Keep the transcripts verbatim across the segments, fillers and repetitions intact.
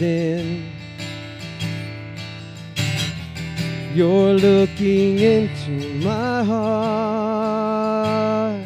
hidden. You're looking into my heart.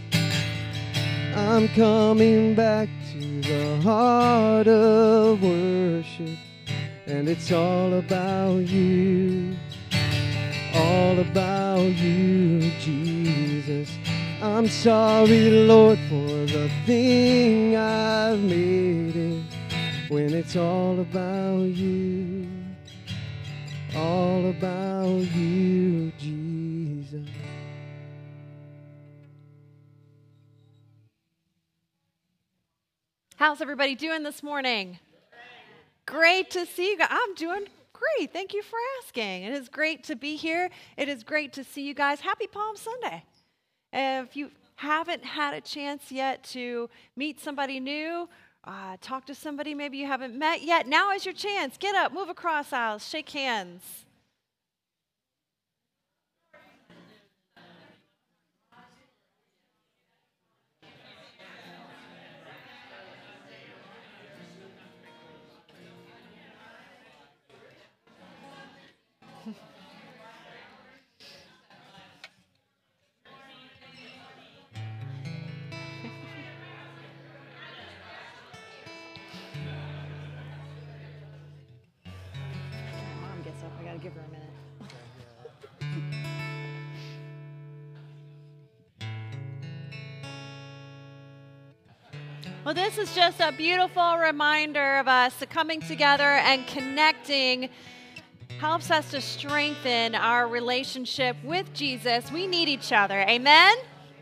I'm coming back to the heart of worship, and it's all about you, all about you, Jesus. I'm sorry, Lord, for the thing I've made it, when it's all about you, all about you, Jesus. How's everybody doing this morning? Great to see you guys. I'm doing great. Thank you for asking. It is great to be here. It is great to see you guys. Happy Palm Sunday. If you haven't had a chance yet to meet somebody new, uh, talk to somebody maybe you haven't met yet, now is your chance. Get up, move across aisles, shake hands. Mom gets up. I got to give her a minute. Well, this is just a beautiful reminder of us coming together and connecting. Helps us to strengthen our relationship with Jesus. We need each other. Amen?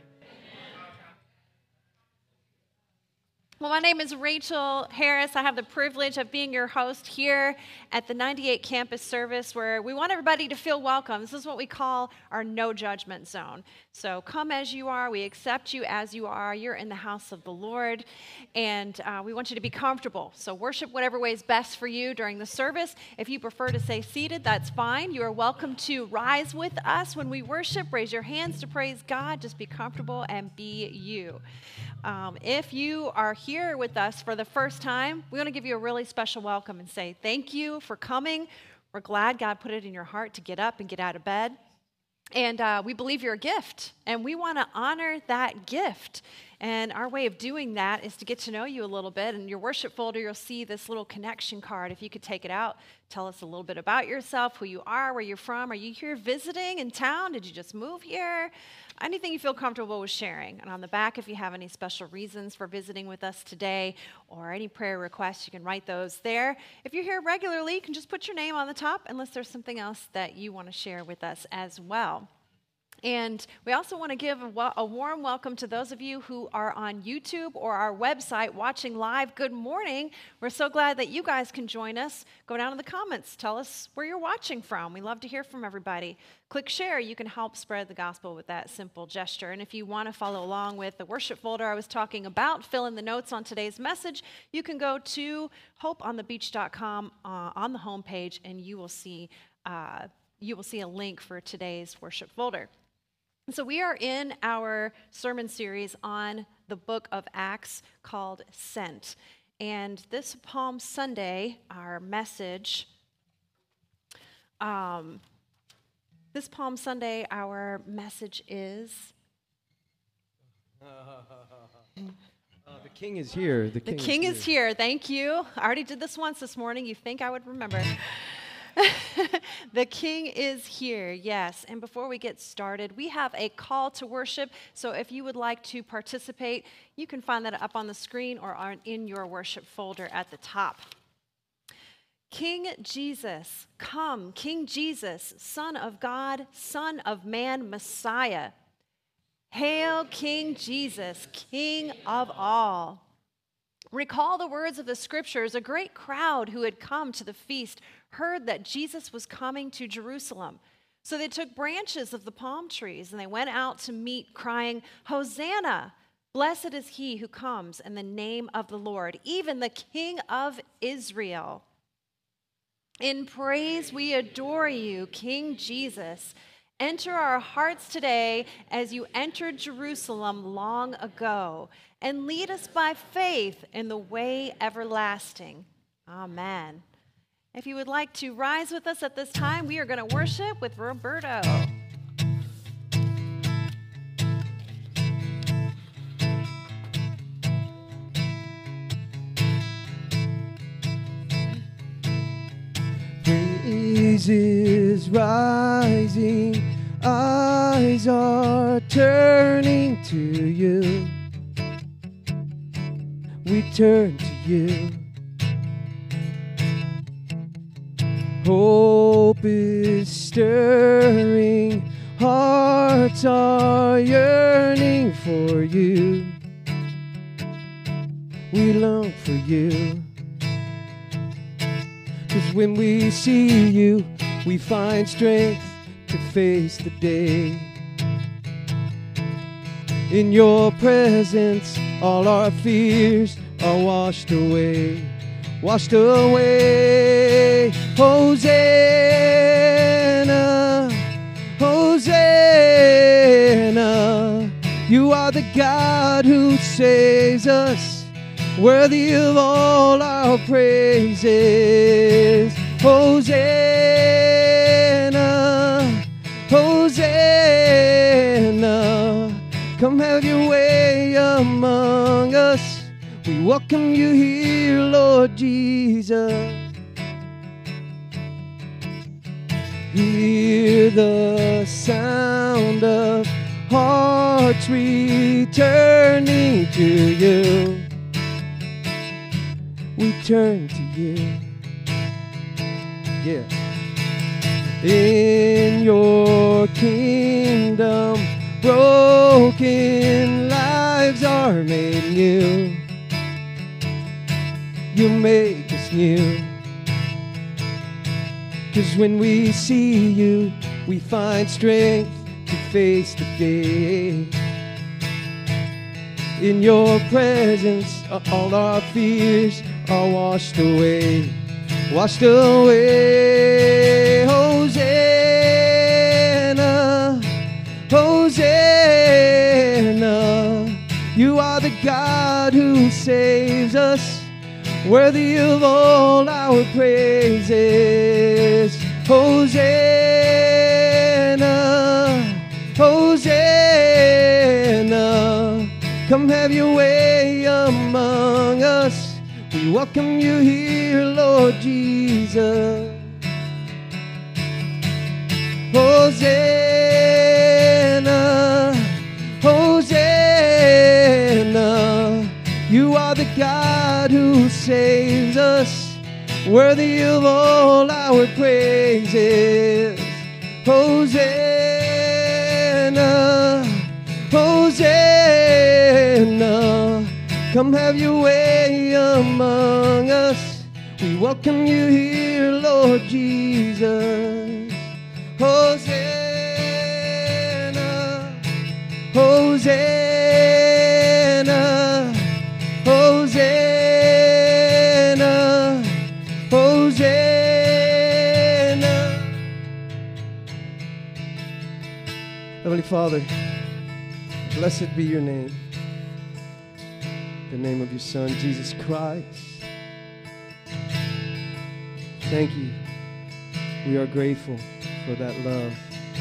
Well, my name is Rachel Harris. I have the privilege of being your host here at the ninety-eight campus service, where we want everybody to feel welcome. This is what we call our no judgment zone. So come as you are. We accept you as you are. You're in the house of the Lord, and uh, we want you to be comfortable. So worship whatever way is best for you during the service. If you prefer to stay seated, that's fine. You are welcome to rise with us when we worship. Raise your hands to praise God. Just be comfortable and be you. Um, if you are here with us for the first time, we want to give you a really special welcome and say thank you for coming. We're glad God put it in your heart to get up and get out of bed. And uh, we believe you're a gift, and we want to honor that gift. And our way of doing that is to get to know you a little bit. In your worship folder, you'll see this little connection card. If you could take it out, tell us a little bit about yourself, who you are, where you're from. Are you here visiting in town? Did you just move here? Anything you feel comfortable with sharing. And on the back, if you have any special reasons for visiting with us today or any prayer requests, you can write those there. If you're here regularly, you can just put your name on the top unless there's something else that you want to share with us as well. And we also want to give a, a warm welcome to those of you who are on YouTube or our website watching live. Good morning. We're so glad that you guys can join us. Go down in the comments. Tell us where you're watching from. We love to hear from everybody. Click share. You can help spread the gospel with that simple gesture. And if you want to follow along with the worship folder I was talking about, fill in the notes on today's message, you can go to hope on the beach dot com uh, on the homepage, and you will see uh, you will see a link for today's worship folder. So we are in our sermon series on the book of Acts called Sent. And this Palm Sunday, our message, um, this Palm Sunday, our message is... Uh, the King is here. The King, the king is, is here. here. Thank you. I already did this once this morning. You think I would remember. The King is here, yes. And before we get started, we have a call to worship. So if you would like to participate, you can find that up on the screen or on, in your worship folder at the top. King Jesus, come. King Jesus, Son of God, Son of Man, Messiah. Hail King Jesus, King of all. Recall the words of the scriptures. A great crowd who had come to the feast heard that Jesus was coming to Jerusalem. So they took branches of the palm trees and they went out to meet, crying, Hosanna! Blessed is he who comes in the name of the Lord, even the King of Israel. In praise we adore you, King Jesus. Enter our hearts today as you entered Jerusalem long ago, and lead us by faith in the way everlasting. Amen. If you would like to rise with us at this time, we are going to worship with Roberto. Praises rising, eyes are turning to you. We turn to you. Hope is stirring, hearts are yearning for you. We long for you. 'Cause when we see you, we find strength to face the day. In your presence, all our fears are washed away. Washed away. Hosanna, Hosanna. You are the God who saves us, worthy of all our praises. Hosanna, Hosanna. Come have your way among us. We welcome you here, Lord Jesus. Hear the sound of hearts returning to you. We turn to you. Yeah. In your kingdom, broken lives are made new. You make us new. 'Cause when we see you, we find strength to face the day. In your presence, all our fears are washed away. Washed away. Hosanna, Hosanna. You are the God who saves us, worthy of all our praises. Hosanna, Hosanna. Come have your way among us. We welcome you here, Lord Jesus. Hosanna, Hosanna. You are the God who saves us, worthy of all our praises. Hosanna, Hosanna. Come have your way among us. We welcome you here, Lord Jesus. Hosanna, Hosanna, Hosanna, Hosanna. Heavenly Father, blessed be your name. The name of your Son, Jesus Christ. Thank you. We are grateful for that love.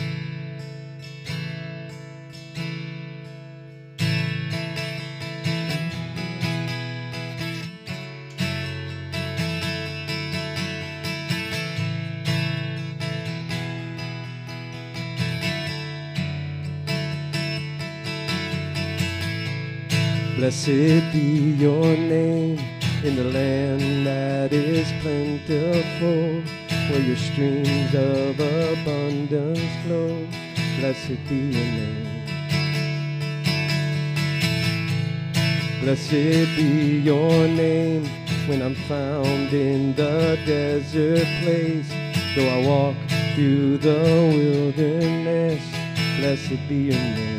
Blessed be your name in the land that is plentiful, where your streams of abundance flow. Blessed be your name. Blessed be your name when I'm found in the desert place. Though I walk through the wilderness, blessed be your name.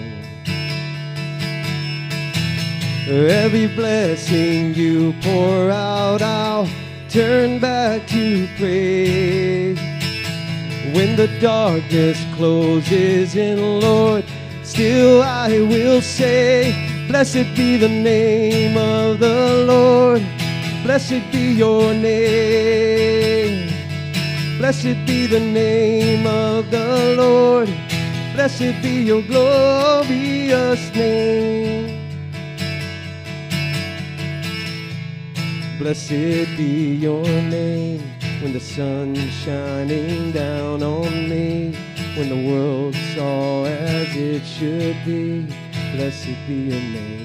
Every blessing you pour out, I'll turn back to praise. When the darkness closes in, Lord, still I will say, blessed be the name of the Lord. Blessed be your name. Blessed be the name of the Lord. Blessed be your glorious name. Blessed be your name when the sun's shining down on me, when the world's all as it should be. Blessed be your name.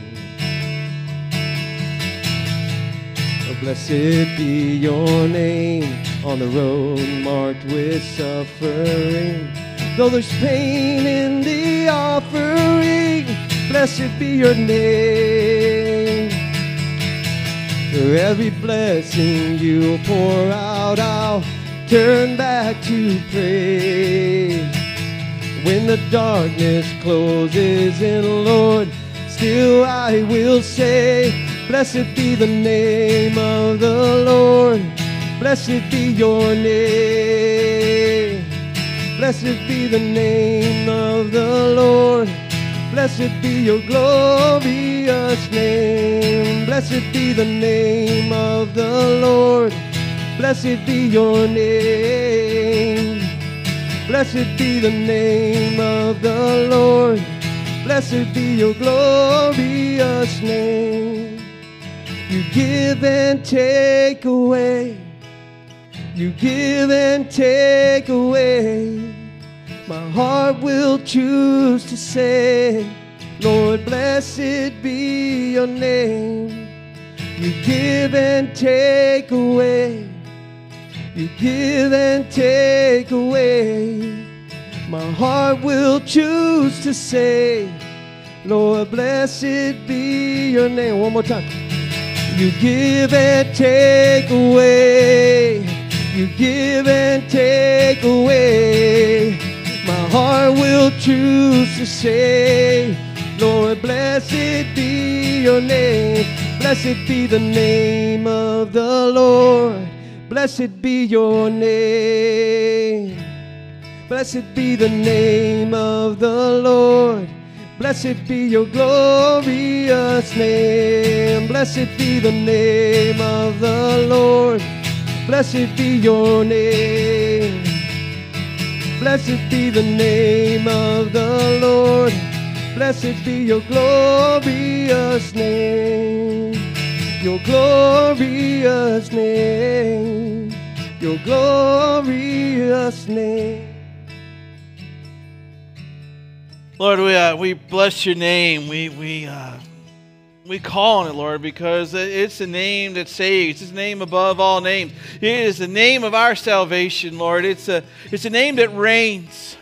Oh, blessed be your name on the road marked with suffering. Though there's pain in the offering, blessed be your name. For every blessing you pour out, I'll turn back to praise. When the darkness closes in, Lord, still I will say, blessed be the name of the Lord. Blessed be your name. Blessed be the name of the Lord. Blessed be your glorious name. Blessed be the name of the Lord. Blessed be your name. Blessed be the name of the Lord. Blessed be your glorious name. You give and take away. You give and take away. My heart will choose to say, Lord, blessed be your name. You give and take away. You give and take away. My heart will choose to say, Lord, blessed be your name. One more time. You give and take away. You give and take away. My heart will choose to say, Lord, blessed be your name. Blessed be the name of the Lord. Blessed be your name. Blessed be the name of the Lord. Blessed be your glorious name. Blessed be the name of the Lord. Blessed be your name. Blessed be the name of the Lord. Blessed be your glorious name. Your glorious name. Your glorious name. Lord, we uh, we bless your name. We we uh, we call on it, Lord, because it's the name that saves. It's the name above all names. It is the name of our salvation, Lord. It's a it's a name that reigns.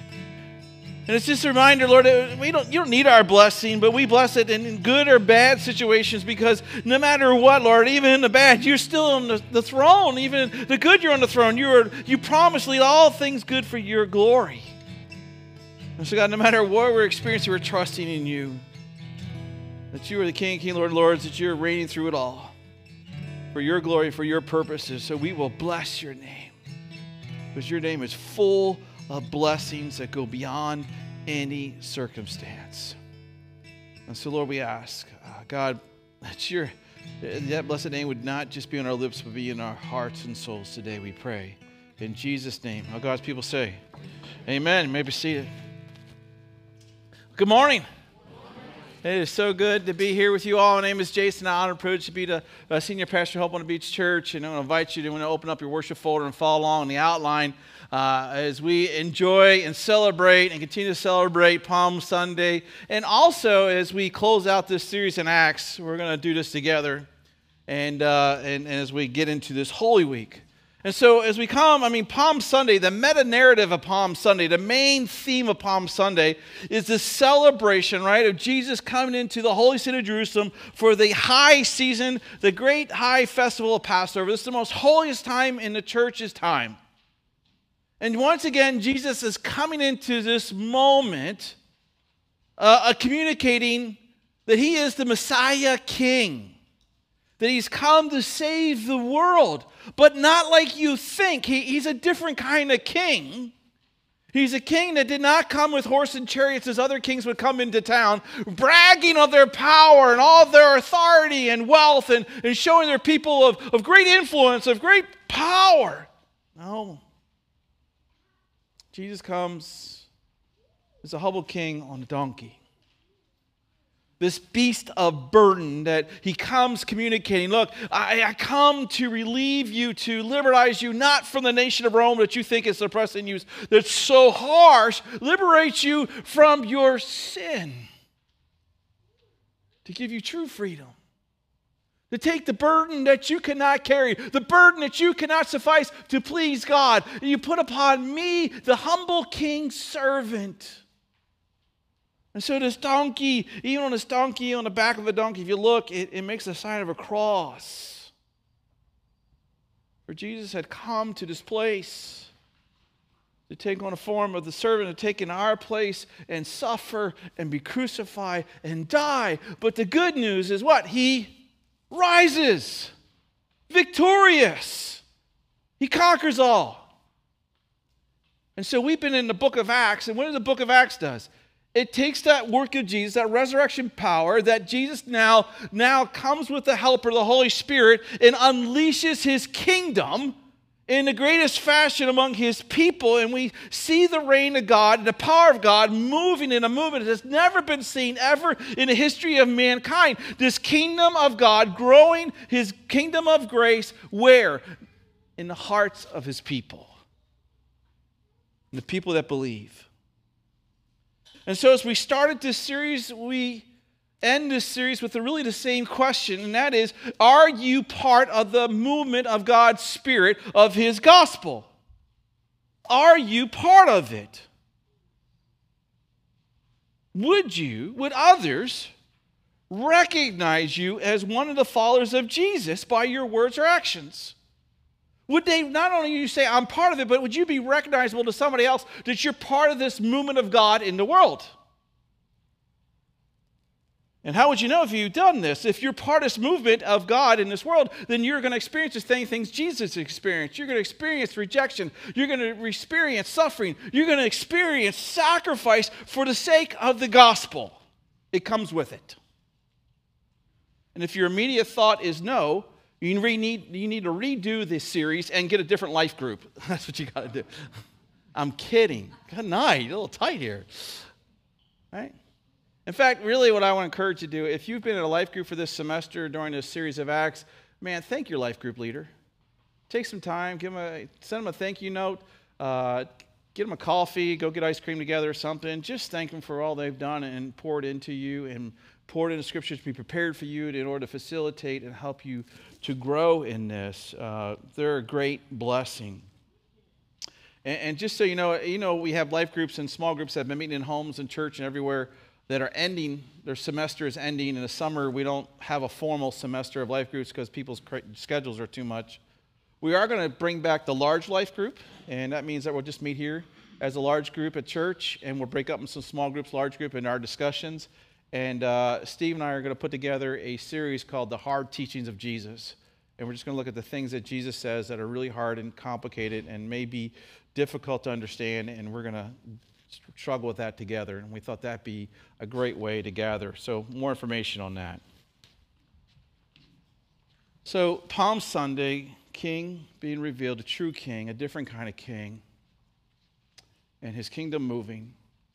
And it's just a reminder, Lord, that we don't you don't need our blessing, but we bless it in good or bad situations, because no matter what, Lord, even in the bad, you're still on the, the throne. Even the good, you're on the throne. You are you promise to lead all things good for your glory. And so, God, no matter what we're experiencing, we're trusting in you. That you are the King, King, Lord, Lords, that you're reigning through it all. For your glory, for your purposes. So we will bless your name. Because your name is full of blessings that go beyond any circumstance. And so, Lord, we ask, uh, God, that your that blessed name would not just be on our lips, but be in our hearts and souls today, we pray. In Jesus' name. All God's people say, amen. You may be seated. Good morning. It is so good to be here with you all. My name is Jason. I'm honored and privileged to be the uh, senior pastor of Hope on the Beach Church. And I'm going to invite you to want to open up your worship folder and follow along in the outline uh, as we enjoy and celebrate and continue to celebrate Palm Sunday. And also as we close out this series in Acts, we're going to do this together. And, uh, and, and as we get into this Holy Week. And so as we come, I mean, Palm Sunday, the meta-narrative of Palm Sunday, the main theme of Palm Sunday is the celebration, right, of Jesus coming into the holy city of Jerusalem for the high season, the great high festival of Passover. This is the most holiest time in the church's time. And once again, Jesus is coming into this moment uh, communicating that he is the Messiah King. That he's come to save the world, but not like you think. He, he's a different kind of king. He's a king that did not come with horse and chariots as other kings would come into town, bragging of their power and all of their authority and wealth and, and showing their people of, of great influence, of great power. No. Jesus comes as a humble king on a donkey. This beast of burden that he comes communicating. Look, I, I come to relieve you, to liberate you, not from the nation of Rome that you think is oppressing you, that's so harsh. Liberate you from your sin. To give you true freedom. To take the burden that you cannot carry, the burden that you cannot suffice to please God. And you put upon me, the humble king's servant. And so this donkey, even on this donkey, on the back of the donkey, if you look, it, it makes a sign of a cross. For Jesus had come to this place to take on the form of the servant, to take in our place and suffer and be crucified and die. But the good news is what? He rises victorious. He conquers all. And so we've been in the book of Acts, and what does the book of Acts does? It takes that work of Jesus, that resurrection power that Jesus now, now comes with the helper, the Holy Spirit, and unleashes his kingdom in the greatest fashion among his people. And we see the reign of God, the power of God moving in a movement that has never been seen ever in the history of mankind. This kingdom of God growing, his kingdom of grace, where? In the hearts of his people. And the people that believe. And so as we started this series, we end this series with really the same question, and that is, are you part of the movement of God's Spirit, of his gospel? Are you part of it? Would you, would others recognize you as one of the followers of Jesus by your words or actions? Would they not only you say, I'm part of it, but would you be recognizable to somebody else that you're part of this movement of God in the world? And how would you know if you've done this? If you're part of this movement of God in this world, then you're going to experience the same things Jesus experienced. You're going to experience rejection. You're going to experience suffering. You're going to experience sacrifice for the sake of the gospel. It comes with it. And if your immediate thought is no, You need, you need to redo this series and get a different life group. That's what you got to do. I'm kidding. Good night. You're a little tight here. Right? In fact, really what I want to encourage you to do, if you've been in a life group for this semester during this series of Acts, man, thank your life group leader. Take some time. Give them a, send them a thank you note. Uh, get them a coffee. Go get ice cream together or something. Just thank them for all they've done and poured into you and poured into Scripture to be prepared for you in order to facilitate and help you to grow in this. Uh, they're a great blessing. And, and just so you know, you know, we have life groups and small groups that have been meeting in homes and church and everywhere that are ending. Their semester is ending. In the summer, we don't have a formal semester of life groups because people's schedules are too much. We are going to bring back the large life group, and that means that we'll just meet here as a large group at church, and we'll break up in some small groups, large group, in our discussions. And uh, Steve and I are going to put together a series called The Hard Teachings of Jesus. And we're just going to look at the things that Jesus says that are really hard and complicated and maybe difficult to understand, and we're going to struggle with that together. And we thought that'd be a great way to gather. So more information on that. So Palm Sunday, King being revealed, a true king, a different kind of king, and his kingdom moving.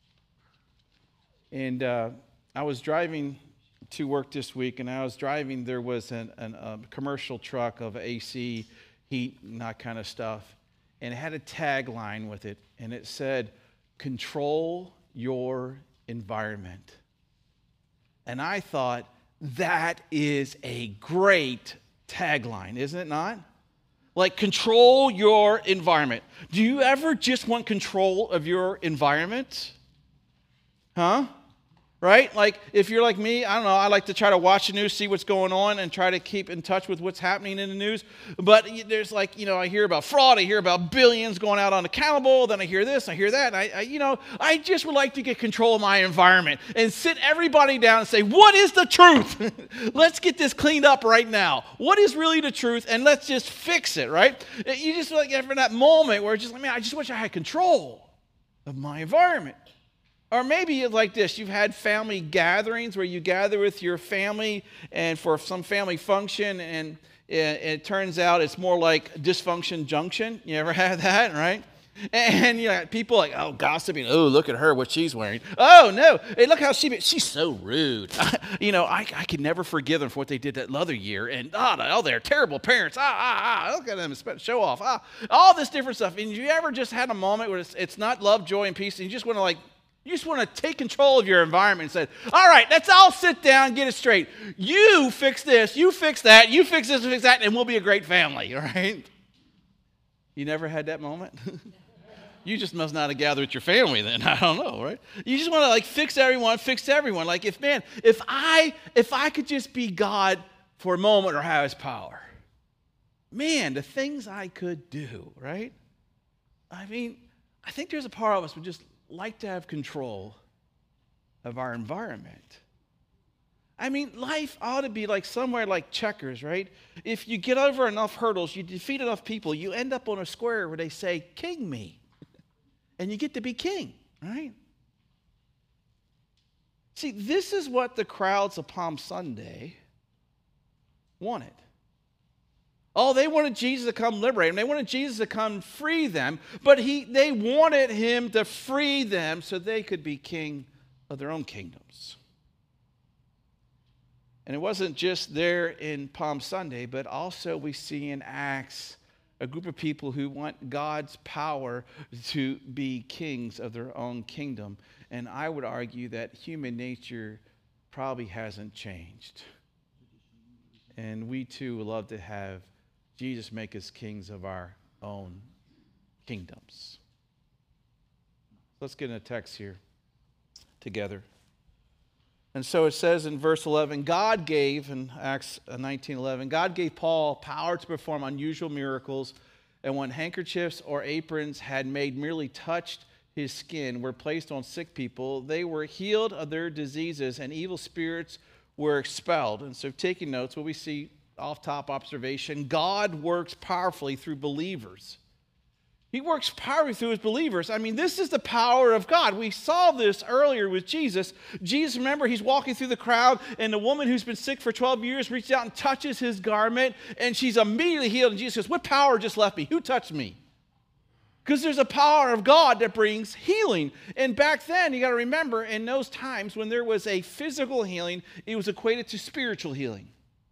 And uh, I was driving to work this week, and I was driving, there was an, an, a commercial truck of A C, heat, and that kind of stuff. And it had a tagline with it, and it said, "Control your environment." And I thought, that is a great tagline, isn't it not? Like, control your environment. Do you ever just want control of your environment? Huh? Right? Like, if you're like me, I don't know, I like to try to watch the news, see what's going on, and try to keep in touch with what's happening in the news. But there's like, you know, I hear about fraud, I hear about billions going out unaccountable, then I hear this, I hear that, and I, I, you know, I just would like to get control of my environment and sit everybody down and say, what is the truth? Let's get this cleaned up right now. What is really the truth? And let's just fix it, right? You just like, for that moment where it's just like, man, I just wish I had control. of my environment. Or maybe it's like this. You've had family gatherings where you gather with your family and for some family function, and it, it turns out it's more like dysfunction junction. You ever had that, right? And you know, people like, oh, gossiping. Oh, look at her, what she's wearing. Oh, no. Hey, look how she, she's so rude. you know, I, I could never forgive them for what they did that other year. And, oh, oh they're terrible parents. Ah, ah, ah, look at them, show off. Ah, all this different stuff. And you ever just had a moment where it's, it's not love, joy, and peace, and you just want to like, you just want to take control of your environment and say, all right, let's all sit down, get it straight. You fix this, you fix that, you fix this, fix that, and we'll be a great family, all right? You never had that moment? You just must not have gathered with your family then. I don't know, right? You just want to like fix everyone, fix everyone. Like if, man, if I if I could just be God for a moment or have his power, man, the things I could do, right? I mean, I think there's a part of us who just like to have control of our environment. I mean, life ought to be like somewhere like checkers, right? If you get over enough hurdles, you defeat enough people, you end up on a square where they say, king me. And you get to be king, right? See, this is what the crowds of Palm Sunday wanted. Oh, they wanted Jesus to come liberate them. They wanted Jesus to come free them. But he, they wanted him to free them so they could be king of their own kingdoms. And it wasn't just there in Palm Sunday, but also we see in Acts a group of people who want God's power to be kings of their own kingdom. And I would argue that human nature probably hasn't changed. And we too would love to have Jesus make us kings of our own kingdoms. Let's get in a text here together. And so it says in verse eleven, God gave, in Acts nineteen eleven, God gave Paul power to perform unusual miracles, and when handkerchiefs or aprons had made merely touched his skin were placed on sick people, they were healed of their diseases, and evil spirits were expelled. And so taking notes, what we see off-top observation, God works powerfully through believers. He works powerfully through his believers. I mean, this is the power of God. We saw this earlier with Jesus. Jesus, remember, he's walking through the crowd, and the woman who's been sick for twelve years reaches out and touches his garment, and she's immediately healed. And Jesus says, what power just left me? Who touched me? Because there's a power of God that brings healing. And back then, you got to remember, in those times when there was a physical healing, it was equated to spiritual healing.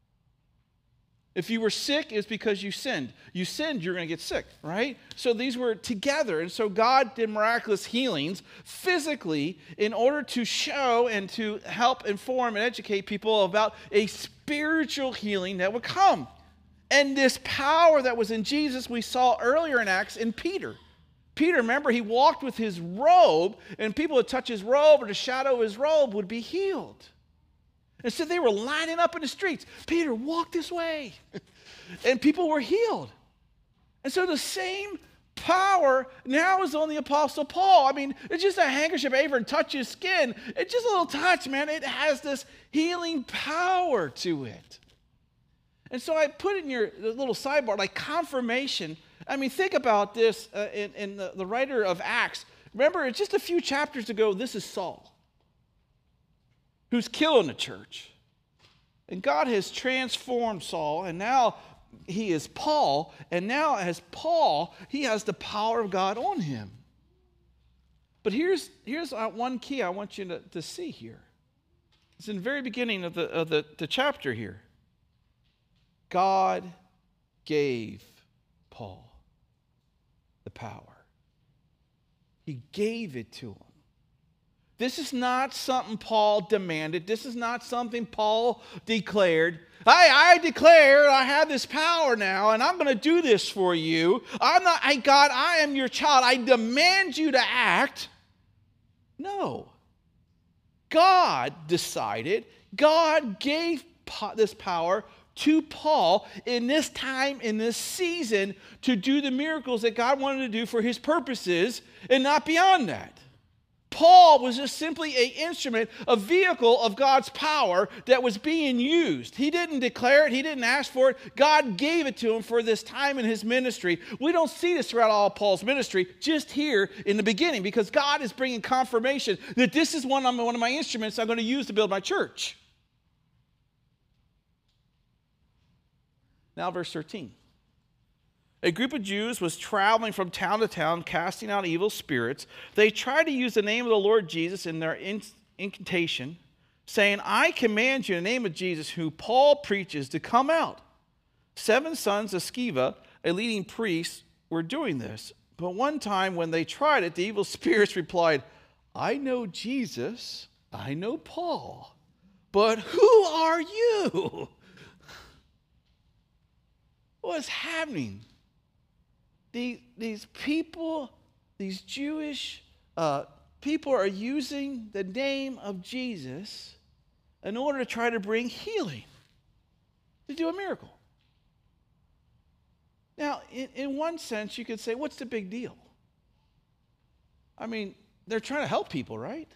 If you were sick, it's because you sinned. You sinned, you're going to get sick, right? So these were together. And so God did miraculous healings physically in order to show and to help inform and educate people about a spiritual healing that would come. And this power that was in Jesus, we saw earlier in Acts in Peter. Peter, remember, he walked with his robe, and people would touch his robe or the shadow of his robe would be healed. And so they were lining up in the streets. Peter, walk this way. And people were healed. And so the same power now is on the Apostle Paul. I mean, it's just a handkerchief over and touch his skin. It's just a little touch, man. It has this healing power to it. And so I put in your little sidebar, like confirmation. I mean, think about this uh, in, in the, the writer of Acts. Remember, just a few chapters ago, this is Saul, who's killing the church. And God has transformed Saul, and now he is Paul, and now as Paul, he has the power of God on him. But here's, here's one key I want you to, to see here. It's in the very beginning of the, of the, the chapter here. God gave Paul the power. He gave it to him. This is not something Paul demanded. This is not something Paul declared. I, I declare I have this power now, and I'm going to do this for you. I'm not, I, God, I am your child. I demand you to act. No. God decided, God gave this power to Paul in this time, in this season, to do the miracles that God wanted to do for his purposes, and not beyond that. Paul was just simply an instrument, a vehicle of God's power that was being used. He didn't declare it. He didn't ask for it. God gave it to him for this time in his ministry. We don't see this throughout all Paul's ministry, just here in the beginning, because God is bringing confirmation that this is one, one of my instruments I'm going to use to build my church. Now verse thirteen. A group of Jews was traveling from town to town, casting out evil spirits. They tried to use the name of the Lord Jesus in their incantation, saying, I command you in the name of Jesus, who Paul preaches, to come out. Seven sons of Sceva, a leading priest, were doing this. But one time when they tried it, the evil spirits replied, I know Jesus, I know Paul, but who are you? What's happening? These, these people, these Jewish uh, people are using the name of Jesus in order to try to bring healing, to do a miracle. Now, in, in one sense, you could say, what's the big deal? I mean, they're trying to help people, right?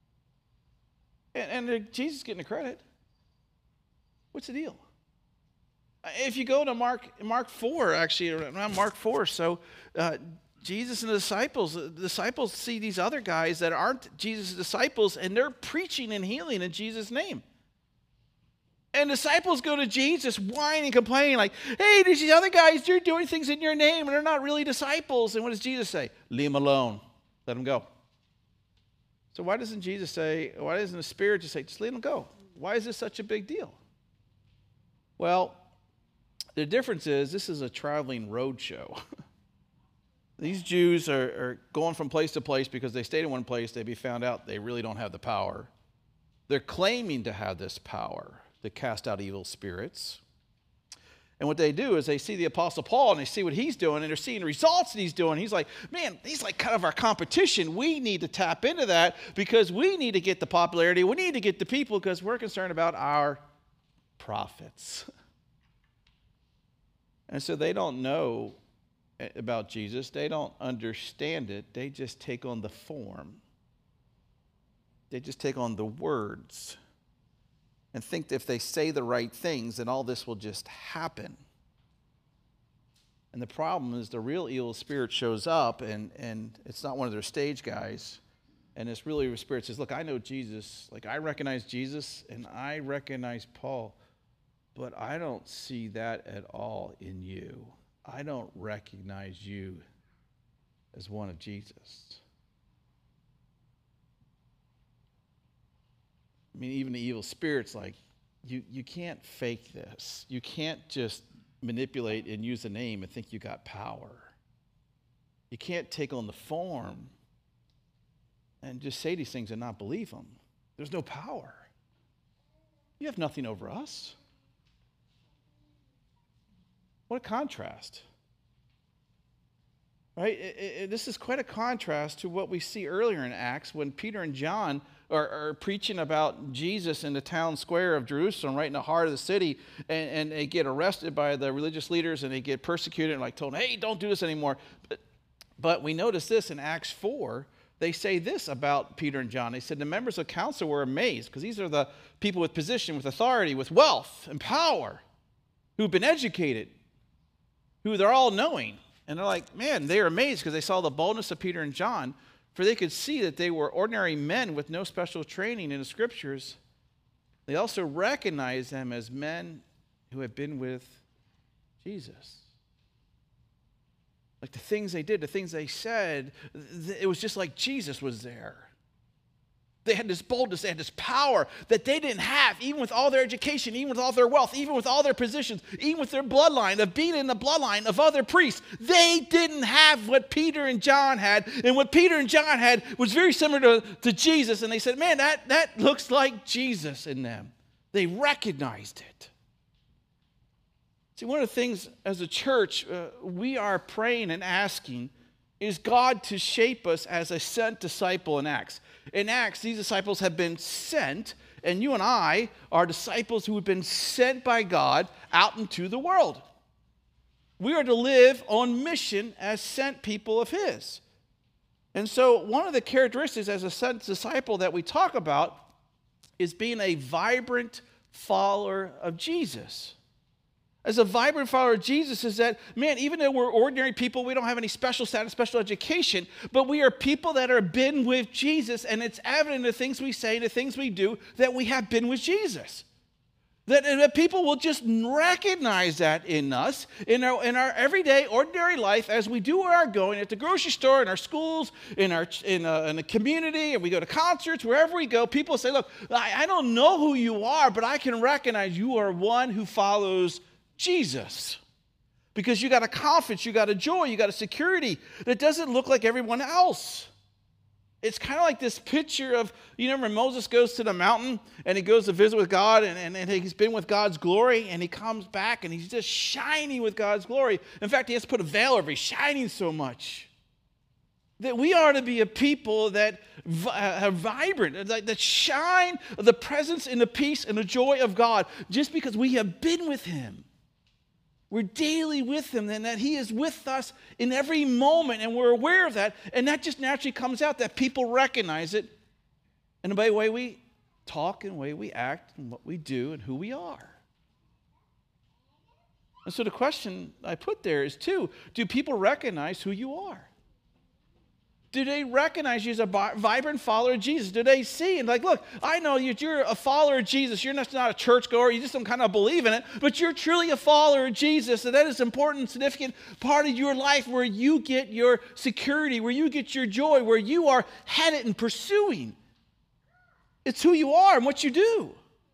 And, and Jesus is getting the credit. What's the deal? If you go to Mark, Mark four, actually, around Mark four, so uh, Jesus and the disciples, the disciples see these other guys that aren't Jesus' disciples, and they're preaching and healing in Jesus' name. And disciples go to Jesus whining and complaining like, hey, these other guys, they're doing things in your name, and they're not really disciples. And what does Jesus say? Leave them alone. Let them go. So why doesn't Jesus say, why doesn't the Spirit just say, just let them go? Why is this such a big deal? Well, the difference is this is a traveling road show. These Jews are, are going from place to place because they stayed in one place. They be found out they really don't have the power. They're claiming to have this power to cast out evil spirits. And what they do is they see the Apostle Paul and they see what he's doing and they're seeing the results that he's doing. He's like, man, he's like kind of our competition. We need to tap into that because we need to get the popularity. We need to get the people because we're concerned about our profits. And so they don't know about Jesus. They don't understand it. They just take on the form. They just take on the words and think that if they say the right things, then all this will just happen. And the problem is the real evil spirit shows up, and, and it's not one of their stage guys. And this real evil spirit says, look, I know Jesus. Like, I recognize Jesus, and I recognize Paul. But I don't see that at all in you. I don't recognize you as one of Jesus. I mean, even the evil spirit's like, you, you can't fake this. You can't just manipulate and use a name and think you got power. You can't take on the form and just say these things and not believe them. There's no power. You have nothing over us. What a contrast. Right? It, it, this is quite a contrast to what we see earlier in Acts when Peter and John are, are preaching about Jesus in the town square of Jerusalem, right in the heart of the city, and, and they get arrested by the religious leaders and they get persecuted and like told, hey, don't do this anymore. But, but we notice this in Acts four. They say this about Peter and John. They said the members of council were amazed because these are the people with position, with authority, with wealth and power who've been educated, who they're all knowing. And they're like, man, they're amazed because they saw the boldness of Peter and John, for they could see that they were ordinary men with no special training in the scriptures. They also recognized them as men who had been with Jesus. Like the things they did, the things they said, it was just like Jesus was there. They had this boldness, they had this power that they didn't have, even with all their education, even with all their wealth, even with all their positions, even with their bloodline, of being in the bloodline of other priests. They didn't have what Peter and John had. And what Peter and John had was very similar to, to Jesus. And they said, man, that, that looks like Jesus in them. They recognized it. See, one of the things as a church uh, we are praying and asking is God to shape us as a sent disciple in Acts. In Acts, these disciples have been sent, and you and I are disciples who have been sent by God out into the world. We are to live on mission as sent people of His. And so one of the characteristics as a disciple that we talk about is being a vibrant follower of Jesus. As a vibrant follower of Jesus is that, man, even though we're ordinary people, we don't have any special status, special education, but we are people that are been with Jesus, and it's evident in the things we say, the things we do, that we have been with Jesus. That, that people will just recognize that in us, in our, in our everyday, ordinary life, as we do where we're going, at the grocery store, in our schools, in our in, a, in the community, and we go to concerts, wherever we go, people say, look, I, I don't know who you are, but I can recognize you are one who follows Jesus. Because you got a confidence, you got a joy, you got a security that doesn't look like everyone else. It's kind of like this picture of, you know, when Moses goes to the mountain and he goes to visit with God, and, and, and he's been with God's glory, and he comes back and he's just shining with God's glory. In fact, he has to put a veil over, he's shining so much. That we are to be a people that are vibrant, that shine the presence and the peace and the joy of God just because we have been with him. We're daily with him, and that he is with us in every moment, and we're aware of that, and that just naturally comes out, that people recognize it in the way we talk and the way we act and what we do and who we are. And so the question I put there is, too, do people recognize who you are? Do they recognize you as a vibrant follower of Jesus? Do they see and like, look, I know you're a follower of Jesus. You're just not a churchgoer. You just don't kind of believe in it. But you're truly a follower of Jesus. And that is an important, significant part of your life where you get your security, where you get your joy, where you are headed and pursuing. It's who you are and what you do.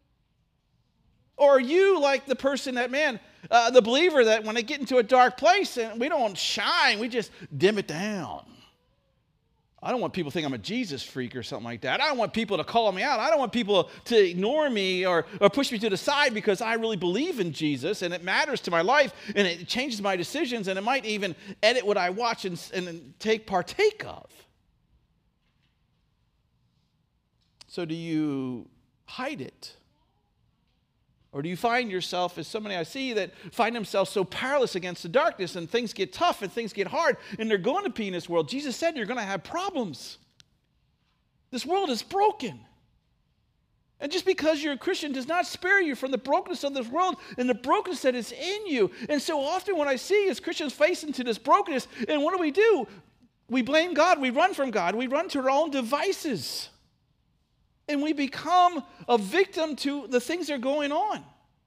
Or are you like the person that, man, uh, the believer that when they get into a dark place and we don't shine, we just dim it down. I don't want people to think I'm a Jesus freak or something like that. I don't want people to call me out. I don't want people to ignore me or, or push me to the side because I really believe in Jesus and it matters to my life and it changes my decisions and it might even edit what I watch and, and take partake of. So do you hide it? Or do you find yourself as somebody I see that find themselves so powerless against the darkness and things get tough and things get hard and they're going to be in this world? Jesus said you're going to have problems. This world is broken. And just because you're a Christian does not spare you from the brokenness of this world and the brokenness that is in you. And so often what I see is Christians face into this brokenness, and what do we do? We blame God. We run from God. We run to our own devices. And we become a victim to the things that are going on.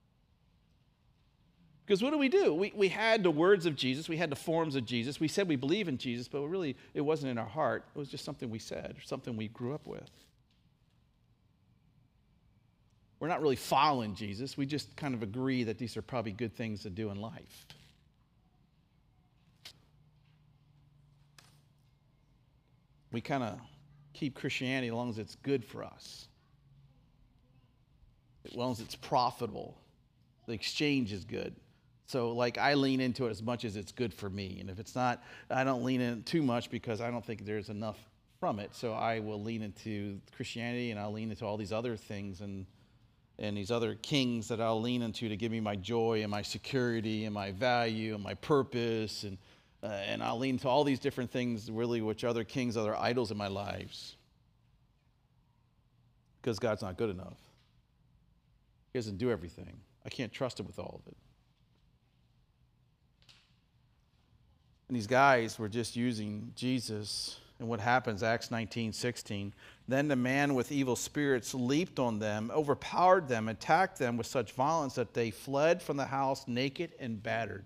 Because what do we do? We, we had the words of Jesus. We had the forms of Jesus. We said we believe in Jesus, but really it wasn't in our heart. It was just something we said, or something we grew up with. We're not really following Jesus. We just kind of agree that these are probably good things to do in life. We kind of keep Christianity as long as it's good for us. As long as it's profitable. The exchange is good. So like I lean into it as much as it's good for me. And if it's not, I don't lean in too much because I don't think there's enough from it. So I will lean into Christianity and I'll lean into all these other things and and these other kings that I'll lean into to give me my joy and my security and my value and my purpose, and uh, and I'll lean to all these different things, really, which other kings, other idols in my lives, because God's not good enough. He doesn't do everything. I can't trust him with all of it. And these guys were just using Jesus. And what happens, Acts nineteen sixteen, then the man with evil spirits leaped on them, overpowered them, attacked them with such violence that they fled from the house naked and battered.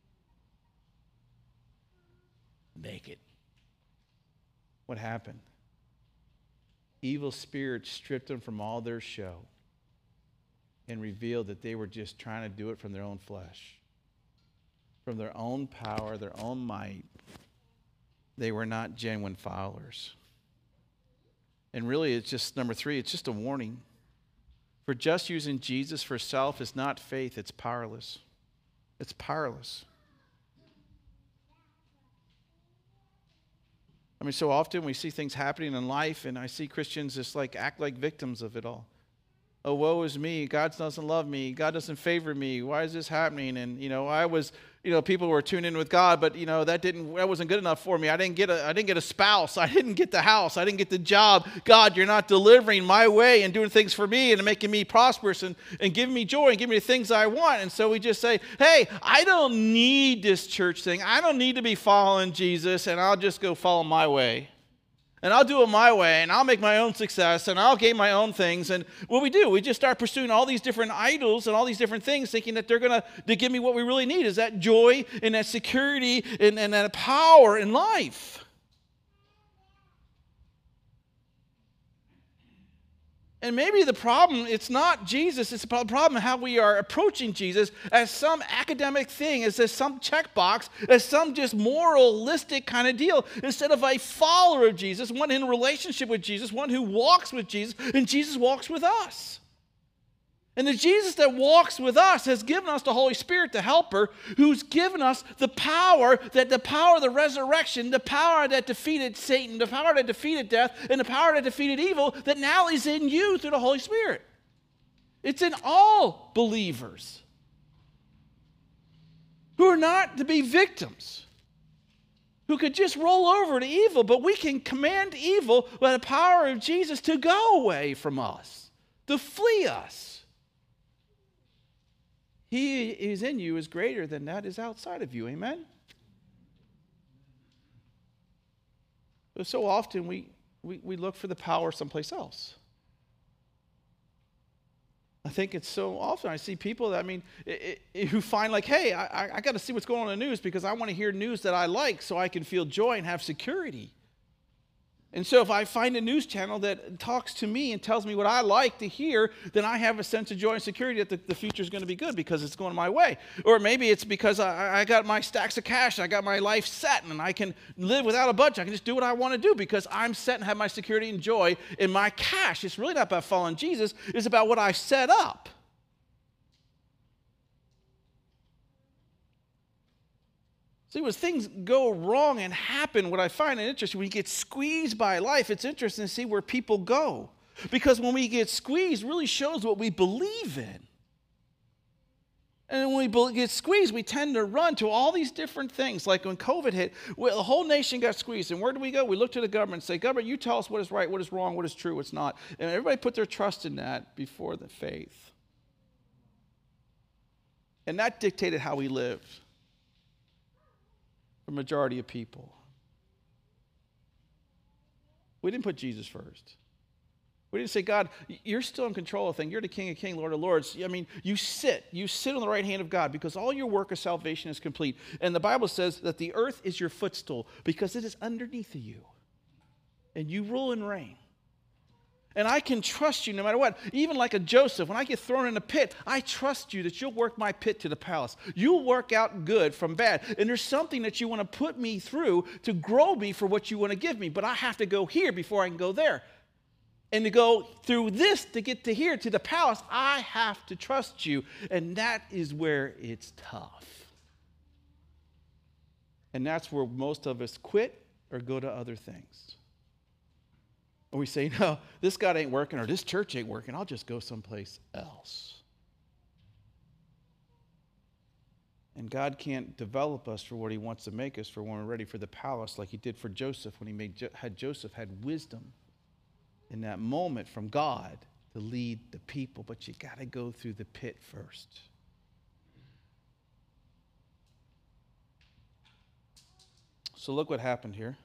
Naked. What happened? Evil spirits stripped them from all their show and revealed that they were just trying to do it from their own flesh, from their own power, their own might. They were not genuine followers. And really, it's just, number three, it's just a warning. For just using Jesus for self is not faith, it's powerless. It's powerless. I mean, so often we see things happening in life, and I see Christians just like act like victims of it all. Oh, woe is me. God doesn't love me. God doesn't favor me. Why is this happening? And, you know, I was you know, people were tuned in with God, but you know, that didn't, that wasn't good enough for me. I didn't get a, I didn't get a spouse. I didn't get the house. I didn't get the job. God, you're not delivering my way and doing things for me and making me prosperous and, and giving me joy and giving me the things I want. And so we just say, hey, I don't need this church thing. I don't need to be following Jesus, and I'll just go follow my way. And I'll do it my way, and I'll make my own success, and I'll gain my own things. And what we do, we just start pursuing all these different idols and all these different things, thinking that they're going to give me what we really need, is that joy and that security and, and that power in life. And maybe the problem, it's not Jesus, it's the problem how we are approaching Jesus as some academic thing, as some checkbox, as some just moralistic kind of deal, instead of a follower of Jesus, one in a relationship with Jesus, one who walks with Jesus, and Jesus walks with us. And the Jesus that walks with us has given us the Holy Spirit, the helper, who's given us the power, that the power of the resurrection, the power that defeated Satan, the power that defeated death, and the power that defeated evil, that now is in you through the Holy Spirit. It's in all believers who are not to be victims, who could just roll over to evil, but we can command evil by the power of Jesus to go away from us, to flee us. He is in you is greater than that is outside of you. Amen? But so often we, we, we look for the power someplace else. I think it's so often I see people that, I mean, it, it, who find like, hey, I, I, I got to see what's going on in the news because I want to hear news that I like so I can feel joy and have security. And so if I find a news channel that talks to me and tells me what I like to hear, then I have a sense of joy and security that the, the future is going to be good because it's going my way. Or maybe it's because I, I got my stacks of cash, I got my life set, and I can live without a budget. I can just do what I want to do because I'm set and have my security and joy in my cash. It's really not about following Jesus. It's about what I set up. See, when things go wrong and happen, what I find it interesting, when you get squeezed by life, it's interesting to see where people go. Because when we get squeezed, it really shows what we believe in. And when we get squeezed, we tend to run to all these different things. Like when COVID hit, well, the whole nation got squeezed. And where do we go? We look to the government and say, government, you tell us what is right, what is wrong, what is true, what's not. And everybody put their trust in that before the faith. And that dictated how we lived. The majority of people. We didn't put Jesus first. We didn't say, God, you're still in control of things. You're the King of Kings, Lord of Lords. I mean, you sit. You sit on the right hand of God because all your work of salvation is complete. And the Bible says that the earth is your footstool because it is underneath of you. And you rule and reign. And I can trust you no matter what. Even like a Joseph, when I get thrown in a pit, I trust you that you'll work my pit to the palace. You'll work out good from bad. And there's something that you want to put me through to grow me for what you want to give me. But I have to go here before I can go there. And to go through this to get to here, to the palace, I have to trust you. And that is where it's tough. And that's where most of us quit or go to other things. Or we say, no, this God ain't working or this church ain't working. I'll just go someplace else. And God can't develop us for what he wants to make us for when we're ready for the palace like he did for Joseph when he made had Joseph had wisdom in that moment from God to lead the people. But you got to go through the pit first. So look what happened here.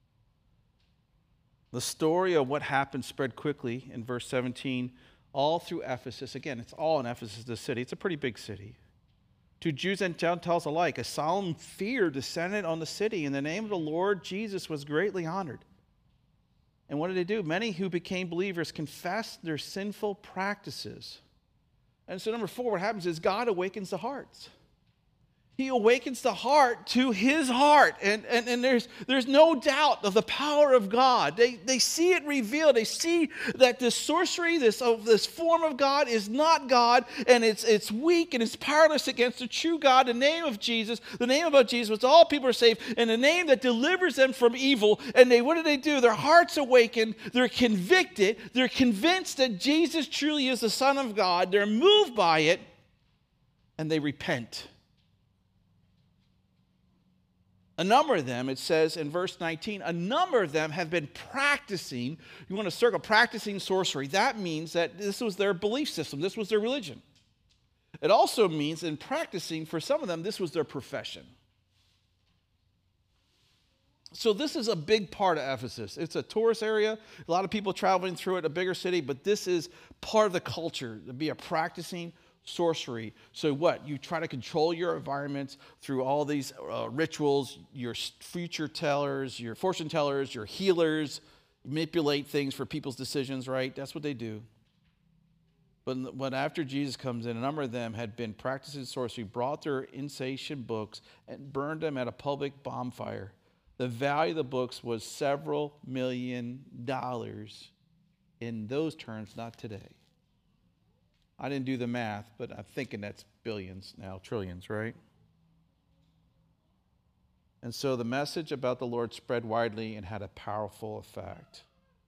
The story of what happened spread quickly in verse seventeen, all through Ephesus. Again, it's all in Ephesus, the city. It's a pretty big city. To Jews and Gentiles alike, a solemn fear descended on the city. In the name of the Lord, Jesus was greatly honored. And what did they do? Many who became believers confessed their sinful practices. And so number four, what happens is God awakens the hearts. He awakens the heart to his heart. And, and, and there's, there's no doubt of the power of God. They, they see it revealed. They see that this sorcery, this, of this form of God is not God. And it's, it's weak and it's powerless against the true God. The name of Jesus, the name of Jesus, which all people are saved. And the name that delivers them from evil. And they, what do they do? Their hearts awaken. They're convicted. They're convinced that Jesus truly is the Son of God. They're moved by it. And they repent. A number of them, it says in verse nineteen, a number of them have been practicing, you want to circle, practicing sorcery. That means that this was their belief system. This was their religion. It also means in practicing, for some of them, this was their profession. So this is a big part of Ephesus. It's a tourist area. A lot of people traveling through it, a bigger city, but this is part of the culture, to be a practicing sorcery. So what? You try to control your environments through all these uh, rituals, your future tellers, your fortune tellers, your healers, manipulate things for people's decisions, right? That's what they do. But when after Jesus comes in, a number of them had been practicing sorcery, brought their insatiate books, and burned them at a public bonfire. The value of the books was several million dollars in those terms, not today. I didn't do the math, but I'm thinking that's billions now, trillions, right? And so the message about the Lord spread widely and had a powerful effect.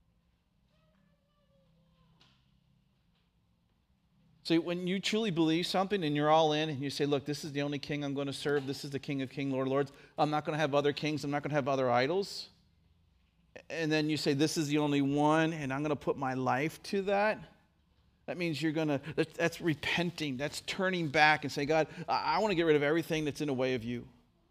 See, when you truly believe something and you're all in and you say, look, this is the only king I'm going to serve. This is the King of Kings, Lord of Lords. I'm not going to have other kings. I'm not going to have other idols. And then you say, this is the only one, and I'm going to put my life to that. That means you're going to, that's repenting. That's turning back and saying, God, I want to get rid of everything that's in the way of you.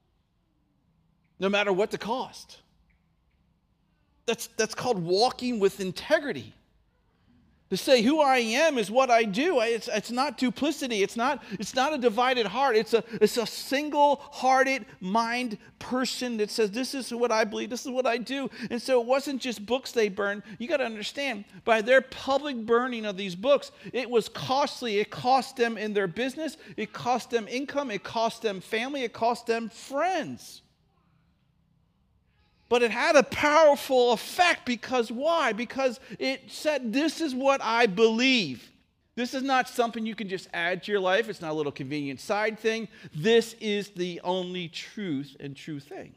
No matter what the cost. That's, that's called walking with integrity. To say who I am is what I do. It's, it's not duplicity. It's not, it's not a divided heart. It's a, it's a single-hearted mind person that says, this is what I believe. This is what I do. And so it wasn't just books they burned. You got to understand, by their public burning of these books, it was costly. It cost them in their business. It cost them income. It cost them family. It cost them friends. But it had a powerful effect because why? Because it said, this is what I believe. This is not something you can just add to your life. It's not a little convenient side thing. This is the only truth and true thing.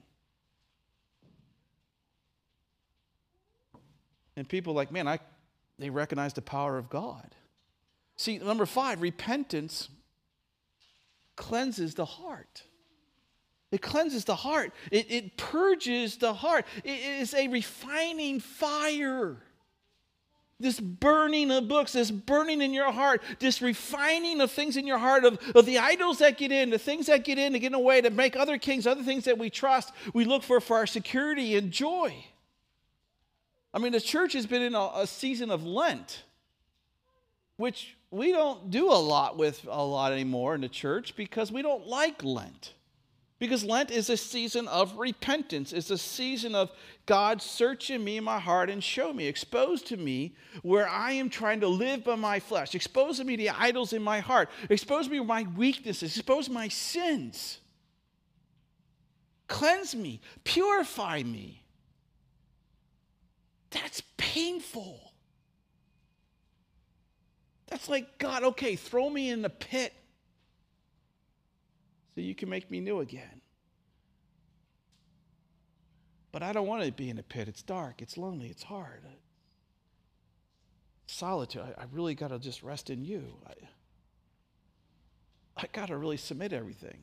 And people are like, man, I, they recognize the power of God. See, number five, repentance cleanses the heart. It cleanses the heart. It, it purges the heart. It is a refining fire. This burning of books, this burning in your heart, this refining of things in your heart, of, of the idols that get in, the things that get in to get in a way to make other kings, other things that we trust, we look for for our security and joy. I mean, the church has been in a, a season of Lent, which we don't do a lot with a lot anymore in the church because we don't like Lent. Because Lent is a season of repentance. It's a season of God searching me in my heart and show me, expose to me where I am trying to live by my flesh. Expose to me the idols in my heart. Expose me my weaknesses. Expose my sins. Cleanse me. Purify me. That's painful. That's like, God, okay, throw me in the pit so you can make me new again. But I don't want to be in a pit. It's dark. It's lonely. It's hard. Solitude. I, I really got to just rest in you. I, I got to really submit everything.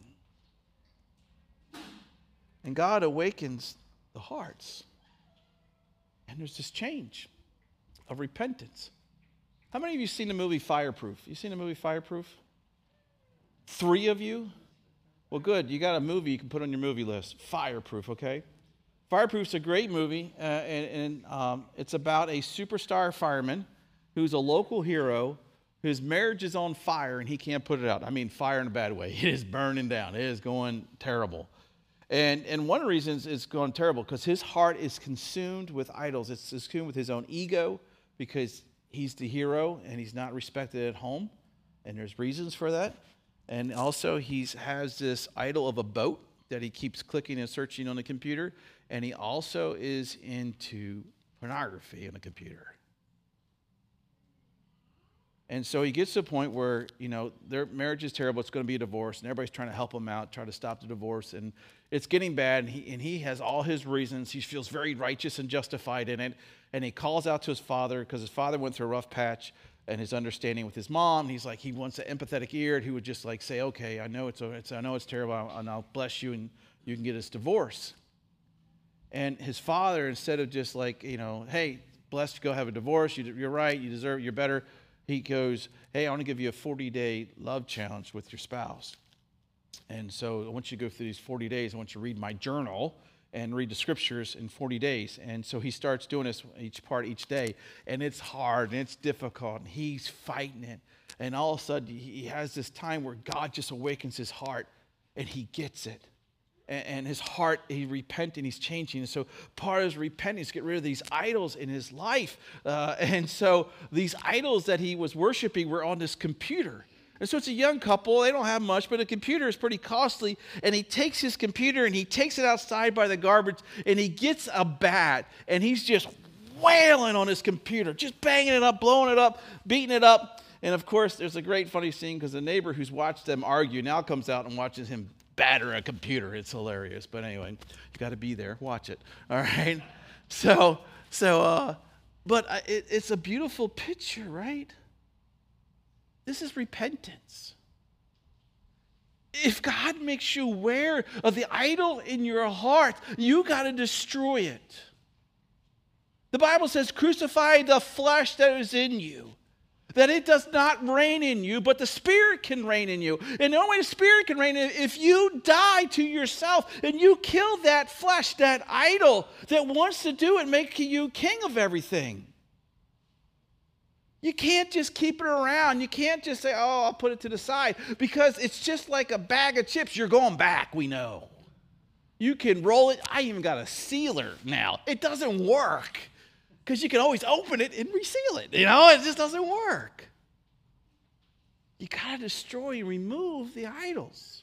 And God awakens the hearts. And there's this change of repentance. How many of you seen the movie Fireproof? You seen the movie Fireproof? Three of you? Well, good. You got a movie you can put on your movie list. Fireproof, okay? Fireproof's a great movie, uh, and, and um, it's about a superstar fireman who's a local hero whose marriage is on fire and he can't put it out. I mean, fire in a bad way. It is burning down. It is going terrible. And, and one of the reasons it's going terrible because his heart is consumed with idols. It's consumed with his own ego because he's the hero and he's not respected at home, and there's reasons for that. And also he has this idol of a boat that he keeps clicking and searching on the computer. And he also is into pornography on the computer. And so he gets to a point where, you know, their marriage is terrible. It's going to be a divorce. And everybody's trying to help him out, try to stop the divorce. And it's getting bad. And he, and he has all his reasons. He feels very righteous and justified in it. And he calls out to his father because his father went through a rough patch. And his understanding with his mom, he's like, he wants an empathetic ear. And he would just like say, okay, I know it's, it's I know it's terrible, and I'll bless you, and you can get this divorce. And his father, instead of just like, you know, hey, blessed, go have a divorce. You, you're right. You deserve it. You're better. He goes, hey, I want to give you a forty-day love challenge with your spouse. And so I want you to go through these forty days. I want you to read my journal and read the scriptures in forty days. And so he starts doing this each part each day. And it's hard and it's difficult. And he's fighting it. And all of a sudden, he has this time where God just awakens his heart. And he gets it. And his heart, he repenting, he's changing. And so part of his repentance is get rid of these idols in his life. Uh, and so these idols that he was worshiping were on this computer. And so it's a young couple. They don't have much, but a computer is pretty costly. And he takes his computer and he takes it outside by the garbage and he gets a bat and he's just wailing on his computer, just banging it up, blowing it up, beating it up. And of course, there's a great funny scene because the neighbor who's watched them argue now comes out and watches him batter a computer. It's hilarious. But anyway, you got to be there. Watch it. All right. So, so, uh, but it, it's a beautiful picture, right? This is repentance. If God makes you aware of the idol in your heart, you got to destroy it. The Bible says, crucify the flesh that is in you. That it does not reign in you, but the Spirit can reign in you. And the only way the Spirit can reign in you, if you die to yourself and you kill that flesh, that idol that wants to do it, make you king of everything. You can't just keep it around. You can't just say, oh, I'll put it to the side. Because it's just like a bag of chips. You're going back, we know. You can roll it. I even got a sealer now. It doesn't work. Because you can always open it and reseal it. You know, it just doesn't work. You got to destroy and remove the idols.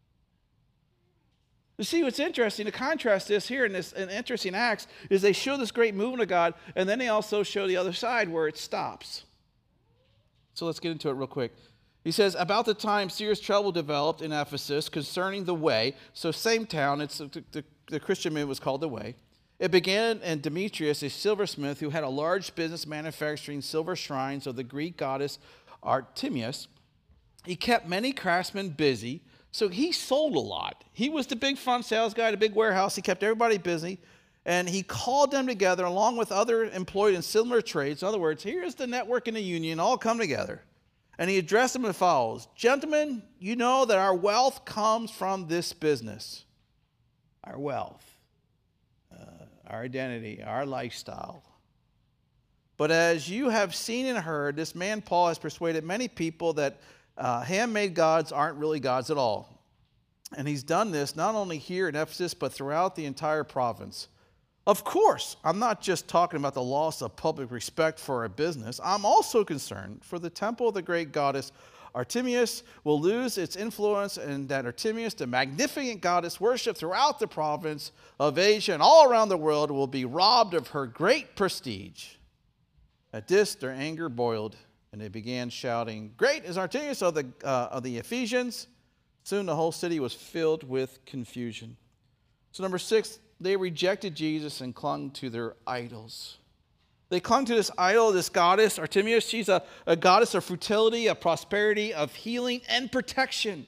You see, what's interesting, to contrast this here in this in interesting Acts, is they show this great movement of God, and then they also show the other side where it stops. So let's get into it real quick. He says, about the time serious trouble developed in Ephesus concerning the way, so same town, it's the, the, the Christian movement was called the Way. It began in Demetrius, a silversmith who had a large business manufacturing silver shrines of the Greek goddess Artemis. He kept many craftsmen busy, so he sold a lot. He was the big fun sales guy, the big warehouse. He kept everybody busy, and he called them together along with other employed in similar trades. In other words, here's the network and the union all come together. And he addressed them as follows. Gentlemen, you know that our wealth comes from this business. Our wealth. Our identity, our lifestyle. But as you have seen and heard, this man Paul has persuaded many people that uh, handmade gods aren't really gods at all. And he's done this not only here in Ephesus, but throughout the entire province. Of course, I'm not just talking about the loss of public respect for our business. I'm also concerned for the temple of the great goddess Artemis will lose its influence, and that Artemis, the magnificent goddess worshipped throughout the province of Asia and all around the world, will be robbed of her great prestige. At this, their anger boiled, and they began shouting, "Great is Artemis of the, uh, of the Ephesians." Soon the whole city was filled with confusion. So number six, they rejected Jesus and clung to their idols. They clung to this idol, this goddess, Artemis. She's a, a goddess of fertility, of prosperity, of healing, and protection.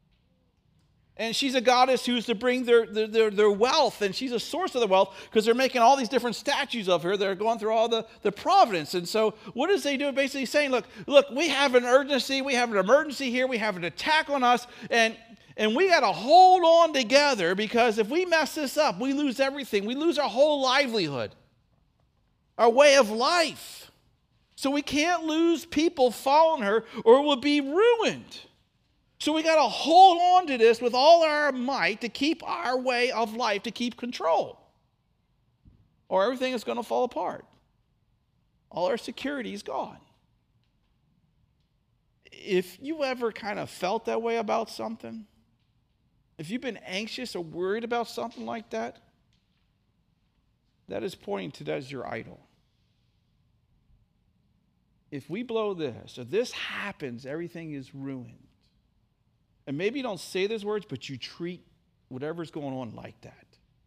And she's a goddess who's to bring their, their, their, their wealth, and she's a source of the wealth because they're making all these different statues of her. They're going through all the, the providence. And so what does they do? Basically saying, look, look, we have an urgency, we have an emergency here, we have an attack on us, and, and we got to hold on together because if we mess this up, we lose everything. We lose our whole livelihood. Our way of life. So we can't lose people following her or we'll be ruined. So we got to hold on to this with all our might to keep our way of life, to keep control. Or everything is going to fall apart. All our security is gone. If you ever kind of felt that way about something, if you've been anxious or worried about something like that, that is pointing to that as your idol. If we blow this, if this happens, everything is ruined. And maybe you don't say those words, but you treat whatever's going on like that.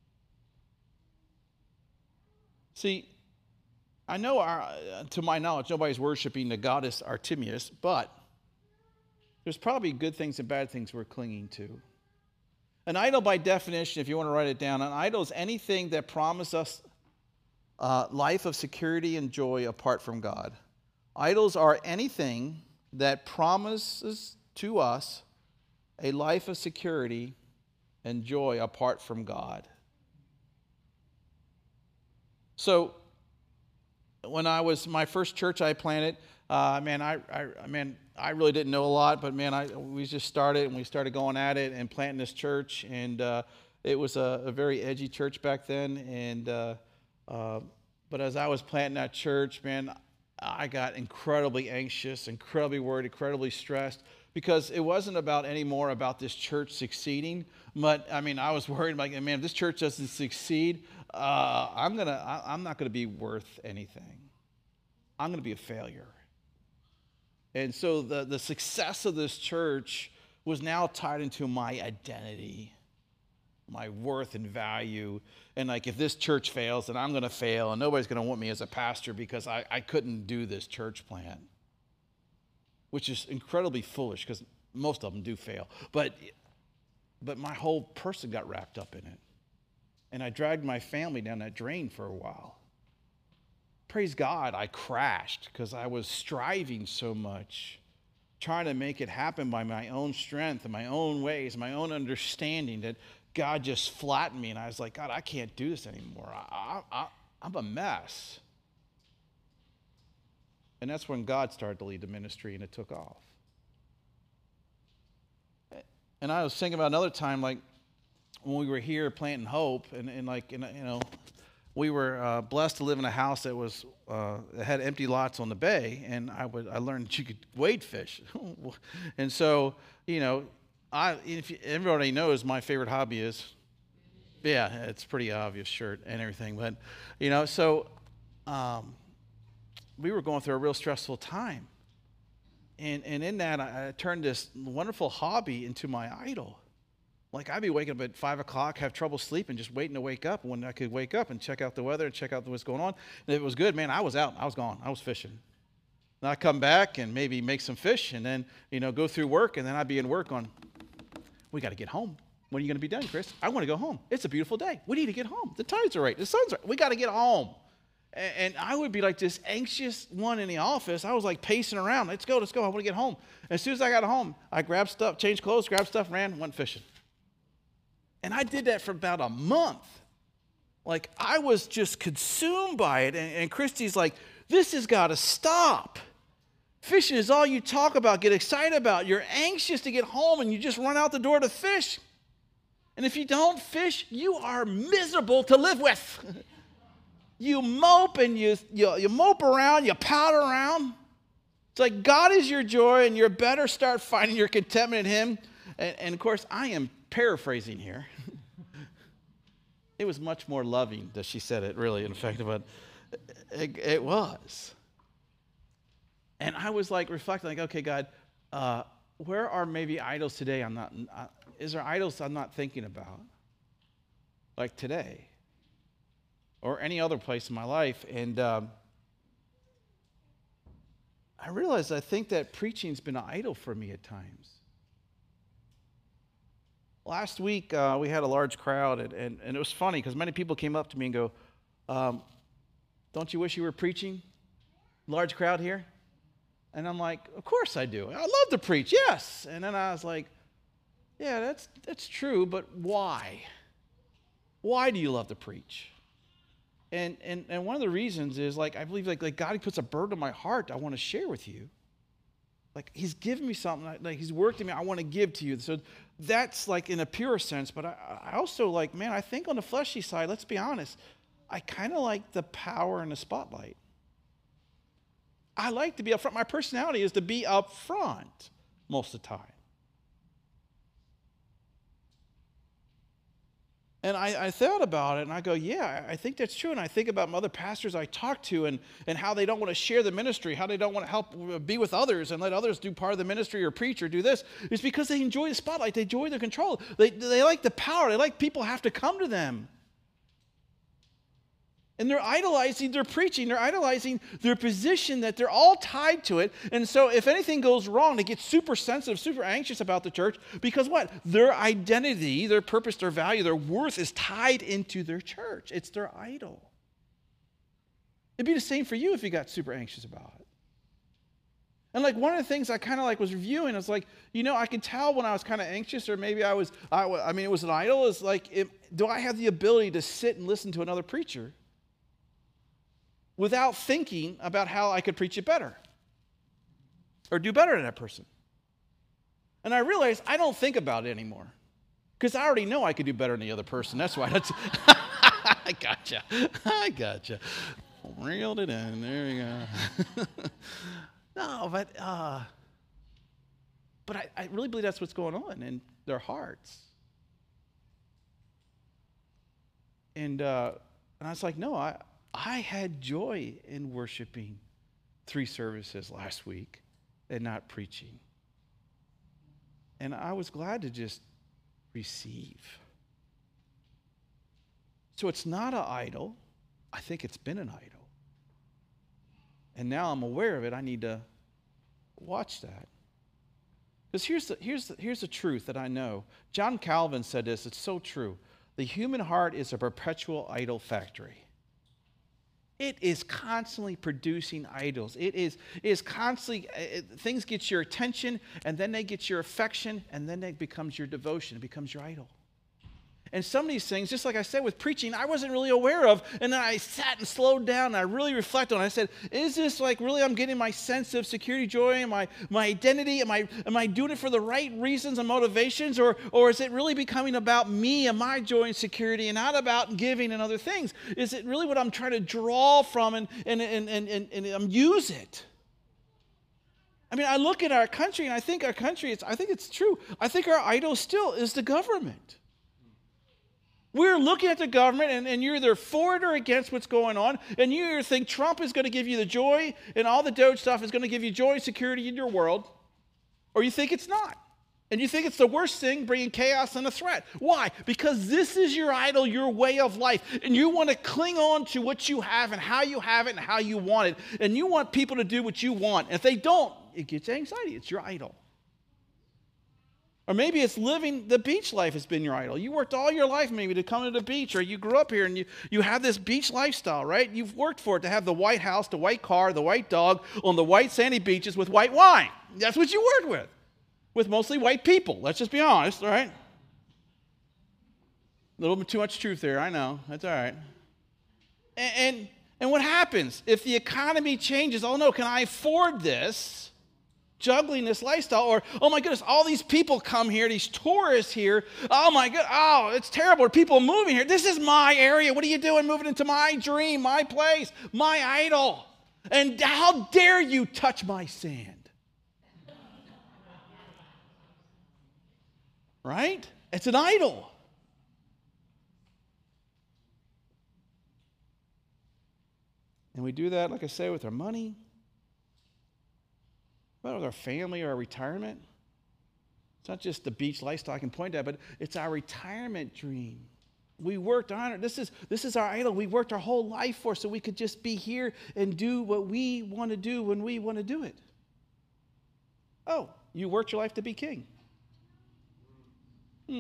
See, I know, our, to my knowledge, nobody's worshiping the goddess Artemis, but there's probably good things and bad things we're clinging to. An idol, by definition, if you want to write it down, an idol is anything that promises us a life of security and joy apart from God. Idols are anything that promises to us a life of security and joy apart from God. So, when I was my first church I planted, uh, man, I, I, man, I really didn't know a lot, but man, I we just started and we started going at it and planting this church, and uh, it was a, a very edgy church back then. And uh, uh, but as I was planting that church, man, I got incredibly anxious, incredibly worried, incredibly stressed, because it wasn't about any more about this church succeeding. But I mean, I was worried, like, man, if this church doesn't succeed, uh, I'm gonna, I, I'm not gonna be worth anything. I'm gonna be a failure. And so the the success of this church was now tied into my identity, my worth and value. And like, if this church fails, then I'm gonna fail, and nobody's gonna want me as a pastor because I, I couldn't do this church plant. Which is incredibly foolish, because most of them do fail. But, but my whole person got wrapped up in it. And I dragged my family down that drain for a while. Praise God, I crashed because I was striving so much, trying to make it happen by my own strength and my own ways, my own understanding, that God just flattened me. And I was like, God, I can't do this anymore. I, I, I'm a mess. And that's when God started to lead the ministry, and it took off. And I was thinking about another time, like when we were here planting Hope, and, and like, and, you know, we were uh, blessed to live in a house that was uh, that had empty lots on the bay, and I would I learned that you could wade fish, and so you know, I if you, everybody knows my favorite hobby is, yeah, it's pretty obvious, shirt and everything, but you know, so. Um, We were going through a real stressful time. And and in that, I, I turned this wonderful hobby into my idol. Like, I'd be waking up at five o'clock, have trouble sleeping, just waiting to wake up. When I could wake up and check out the weather and check out what's going on. And if it was good, man, I was out. I was gone. I was fishing. And I'd come back and maybe make some fish, and then, you know, go through work. And then I'd be in work on, we got to get home. When are you going to be done, Chris? I want to go home. It's a beautiful day. We need to get home. The tides are right. The sun's right. We got to get home. And I would be like this anxious one in the office. I was like pacing around. Let's go, let's go. I want to get home. As soon as I got home, I grabbed stuff, changed clothes, grabbed stuff, ran, went fishing. And I did that for about a month. Like, I was just consumed by it. And, and Christy's like, this has got to stop. Fishing is all you talk about, get excited about. You're anxious to get home, and you just run out the door to fish. And if you don't fish, you are miserable to live with. You mope and you, you you mope around, you pout around. It's like, God is your joy, and you better start finding your contentment in Him. And, and of course, I am paraphrasing here. It was much more loving that she said it, really, in fact, but it, it was. And I was like reflecting, like, okay, God, uh, where are maybe idols today? I'm not. Uh, is there idols I'm not thinking about, like today? Or any other place in my life. And um, I realized I think that preaching's been an idol for me at times. Last week, uh, we had a large crowd, and, and, and it was funny because many people came up to me and go, um, don't you wish you were preaching? Large crowd here? And I'm like, of course I do. I love to preach, yes. And then I was like, yeah, that's that's true, but why? Why do you love to preach? And, and and one of the reasons is, like, I believe, like, like God puts a burden on my heart I want to share with you. Like, He's given me something, like He's worked in me, I want to give to you. So that's, like, in a pure sense. But I, I also, like, man, I think on the fleshy side, let's be honest, I kind of like the power and the spotlight. I like to be up front. My personality is to be up front most of the time. And I, I thought about it, and I go, yeah, I think that's true. And I think about other pastors I talk to, and, and how they don't want to share the ministry, how they don't want to help be with others and let others do part of the ministry or preach or do this. It's because they enjoy the spotlight. They enjoy the control. They, they like the power. They like people have to come to them. And they're idolizing their preaching. They're idolizing their position, that they're all tied to it. And so if anything goes wrong, they get super sensitive, super anxious about the church because what? Their identity, their purpose, their value, their worth is tied into their church. It's their idol. It'd be the same for you if you got super anxious about it. And like one of the things I kind of like was reviewing, I was like, you know, I could tell when I was kind of anxious, or maybe I was, I, I mean, it was an idol. Is like, it, do I have the ability to sit and listen to another preacher without thinking about how I could preach it better or do better than that person? And I realized I don't think about it anymore because I already know I could do better than the other person. That's why. That's I gotcha. I gotcha. Reeled it in. There we go. No, but uh, but I, I really believe that's what's going on in their hearts. And uh, and I was like, no, I I had joy in worshiping three services last week and not preaching. And I was glad to just receive. So it's not an idol. I think it's been an idol. And now I'm aware of it. I need to watch that. Because here's the, here's, the, here's the truth that I know. John Calvin said this. It's so true. The human heart is a perpetual idol factory. It is constantly producing idols. It is, it is constantly, it, things get your attention, and then they get your affection, and then it becomes your devotion. It becomes your idol. And some of these things, just like I said with preaching, I wasn't really aware of. And then I sat and slowed down and I really reflected on it. I said, is this like really I'm getting my sense of security, joy, and my, my identity? Am I, am I doing it for the right reasons and motivations? Or, or is it really becoming about me and my joy and security and not about giving and other things? Is it really what I'm trying to draw from and, and, and, and, and, and um, use it? I mean, I look at our country and I think our country, it's, I think it's true. I think our idol still is the government. We're looking at the government, and, and you're either for it or against what's going on, and you either think Trump is going to give you the joy, and all the Doge stuff is going to give you joy and security in your world, or you think it's not. And you think it's the worst thing, bringing chaos and a threat. Why? Because this is your idol, your way of life, and you want to cling on to what you have and how you have it and how you want it, and you want people to do what you want. And if they don't, it gets anxiety. It's your idol. Or maybe it's living the beach life has been your idol. You worked all your life maybe to come to the beach, or you grew up here and you, you have this beach lifestyle, right? You've worked for it to have the white house, the white car, the white dog on the white sandy beaches with white wine. That's what you worked with, with mostly white people. Let's just be honest, all right? A little bit too much truth there, I know. That's all right. And, and, and what happens? If the economy changes, oh no, can I afford this? Juggling this lifestyle, or oh my goodness, all these people come here, these tourists here. Oh my god, oh, it's terrible. Are people moving here? This is my area. What are you doing moving into my dream, my place, my idol? And how dare you touch my sand? Right? It's an idol. And we do that, like I say, with our money, with our family or our retirement. It's not just the beach lifestyle I can point at, but it's our retirement dream. We worked on it. This is, this is our idol. We worked our whole life for so we could just be here and do what we want to do when we want to do it. Oh, you worked your life to be king. Hmm.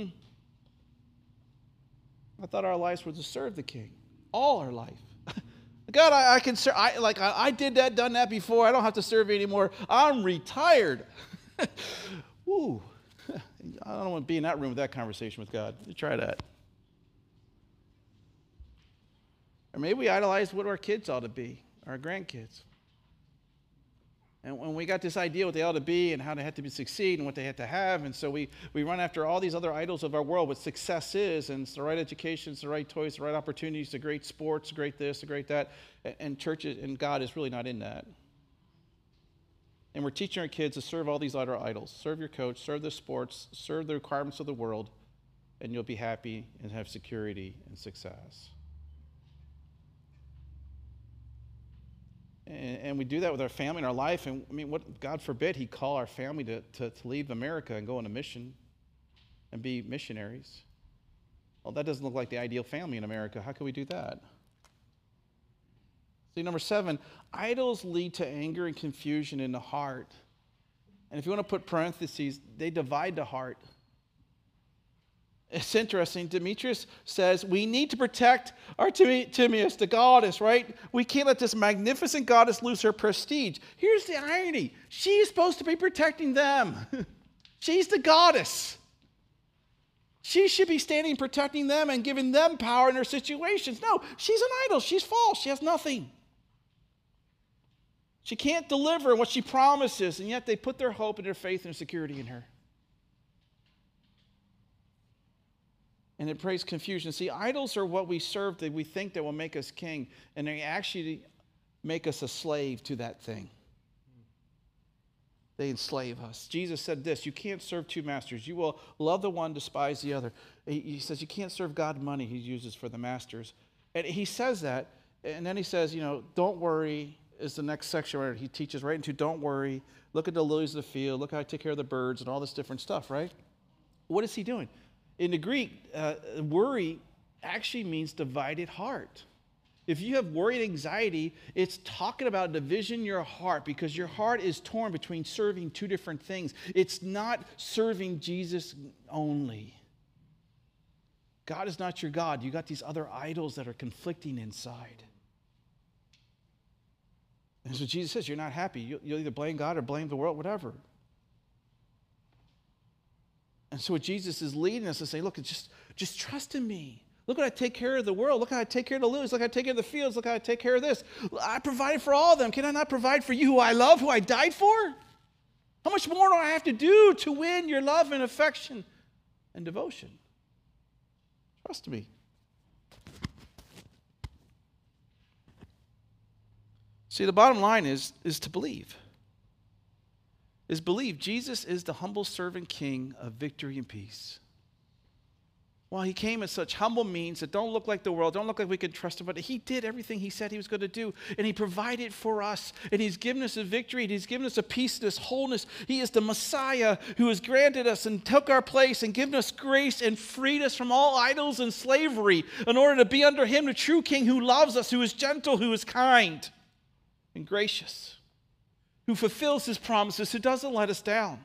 I thought our lives were to serve the king. All our life. God, I, I can serve. I, like I, I did that, done that before. I don't have to serve you anymore. I'm retired. Ooh, I don't want to be in that room with that conversation with God. You try that. Or maybe we idolize what our kids ought to be, our grandkids. And when we got this idea what they ought to be and how they had to be succeed and what they had to have, and so we, we run after all these other idols of our world, what success is, and it's the right education, it's the right toys, the right opportunities, the great sports, the great this, the great that, and, and churches and God is really not in that. And we're teaching our kids to serve all these other idols. Serve your coach, serve the sports, serve the requirements of the world, and you'll be happy and have security and success. And, and we do that with our family and our life. And I mean, what God forbid He call our family to, to, to leave America and go on a mission and be missionaries. Well, that doesn't look like the ideal family in America. How can we do that? See, number seven, idols lead to anger and confusion in the heart. And if you want to put parentheses, they divide the heart. It's interesting. Demetrius says we need to protect Artemis, the goddess, right? We can't let this magnificent goddess lose her prestige. Here's the irony. She's supposed to be protecting them. She's the goddess. She should be standing protecting them and giving them power in their situations. No, she's an idol. She's false. She has nothing. She can't deliver what she promises, and yet they put their hope and their faith and their security in her. And it creates confusion. See, idols are what we serve that we think that will make us king, and they actually make us a slave to that thing. They enslave us. Jesus said this, you can't serve two masters. You will love the one, despise the other. He says you can't serve God money he uses for the masters. And he says that, and then he says, you know, don't worry is the next section where he teaches right into don't worry. Look at the lilies of the field. Look how I take care of the birds and all this different stuff, right? What is he doing? In the Greek, uh, worry actually means divided heart. If you have worry and anxiety, it's talking about division in your heart because your heart is torn between serving two different things. It's not serving Jesus only. God is not your God. You got these other idols that are conflicting inside. And so Jesus says, you're not happy. You'll, you'll either blame God or blame the world, whatever. And so what Jesus is leading us to say, look, just, just trust in me. Look how I take care of the world. Look how I take care of the lilies. Look how I take care of the fields. Look how I take care of this. I provided for all of them. Can I not provide for you who I love, who I died for? How much more do I have to do to win your love and affection and devotion? Trust me. See, the bottom line is, is to believe. Is believe Jesus is the humble servant king of victory and peace. While he came in such humble means that don't look like the world, don't look like we can trust him, but he did everything he said he was going to do, and he provided for us, and he's given us a victory, and he's given us a peace, this wholeness. He is the Messiah who has granted us and took our place and given us grace and freed us from all idols and slavery in order to be under him, the true king who loves us, who is gentle, who is kind and gracious, who fulfills his promises, who doesn't let us down.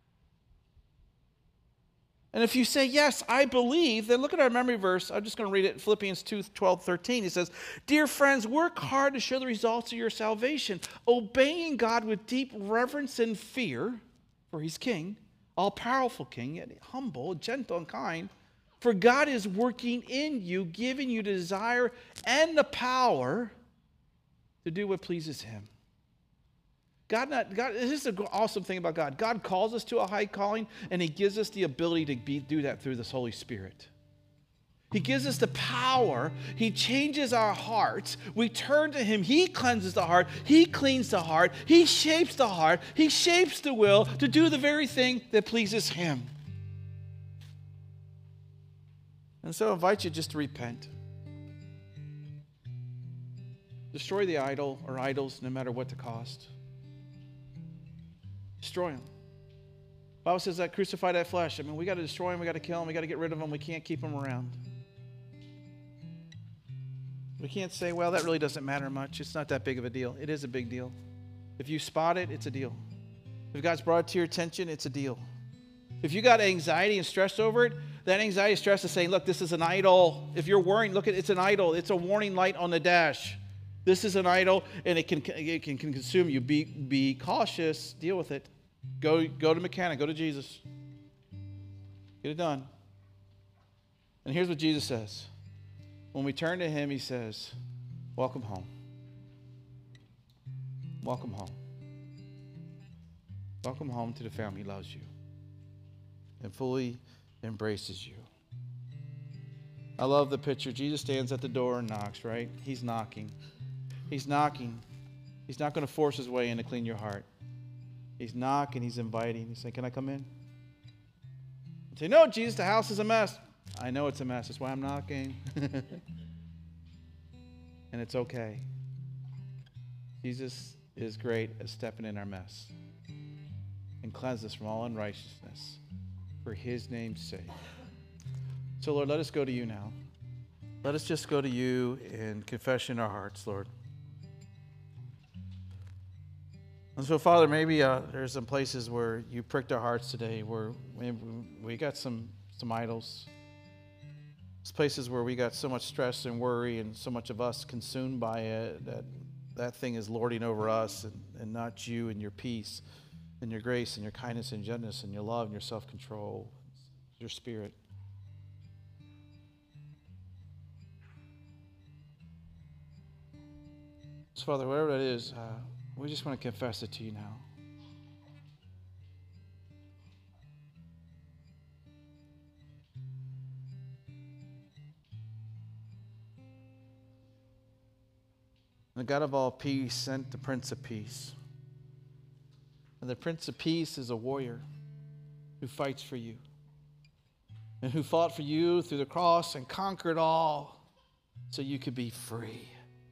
And if you say, yes, I believe, then look at our memory verse. I'm just going to read it, Philippians two, twelve, thirteen. He says, dear friends, work hard to show the results of your salvation, obeying God with deep reverence and fear, for he's king, all-powerful king, yet humble, gentle, and kind. For God is working in you, giving you the desire and the power to do what pleases him. God, not, God, this is the awesome thing about God. God calls us to a high calling, and he gives us the ability to be, do that through this Holy Spirit. He gives us the power. He changes our hearts. We turn to him. He cleanses the heart. He cleans the heart. He shapes the heart. He shapes the will to do the very thing that pleases him. And so I invite you just to repent. Destroy the idol or idols no matter what the cost. Destroy them. The Bible says that crucify that flesh. I mean, we got to destroy them. We got to kill them. We got to get rid of them. We can't keep them around. We can't say, well, that really doesn't matter much. It's not that big of a deal. It is a big deal. If you spot it, it's a deal. If God's brought it to your attention, it's a deal. If you got anxiety and stress over it, that anxiety and stress is saying, look, this is an idol. If you're worrying, look, at it's an idol. It's a warning light on the dash. This is an idol, and it can, it can, can consume you. Be, be cautious. Deal with it. Go, go to mechanic. Go to Jesus. Get it done. And here's what Jesus says. When we turn to him, he says, welcome home. Welcome home. Welcome home to the family. He loves you and fully embraces you. I love the picture. Jesus stands at the door and knocks, right? He's knocking. He's knocking. He's not going to force his way in to clean your heart. He's knocking. He's inviting. He's saying, can I come in? You say, no, Jesus, the house is a mess. I know it's a mess. That's why I'm knocking. And it's okay. Jesus is great at stepping in our mess and cleanse us from all unrighteousness for his name's sake. So, Lord, let us go to you now. Let us just go to you in confession in our hearts, Lord. And so, Father, maybe uh, there's some places where you pricked our hearts today, where maybe we got some, some idols. There's places where we got so much stress and worry and so much of us consumed by it that that thing is lording over us and, and not you and your peace and your grace and your kindness and gentleness and your love and your self-control, your spirit. So, Father, whatever that is, uh, we just want to confess it to you now. The God of all peace sent the Prince of Peace. And the Prince of Peace is a warrior who fights for you and who fought for you through the cross and conquered all so you could be free.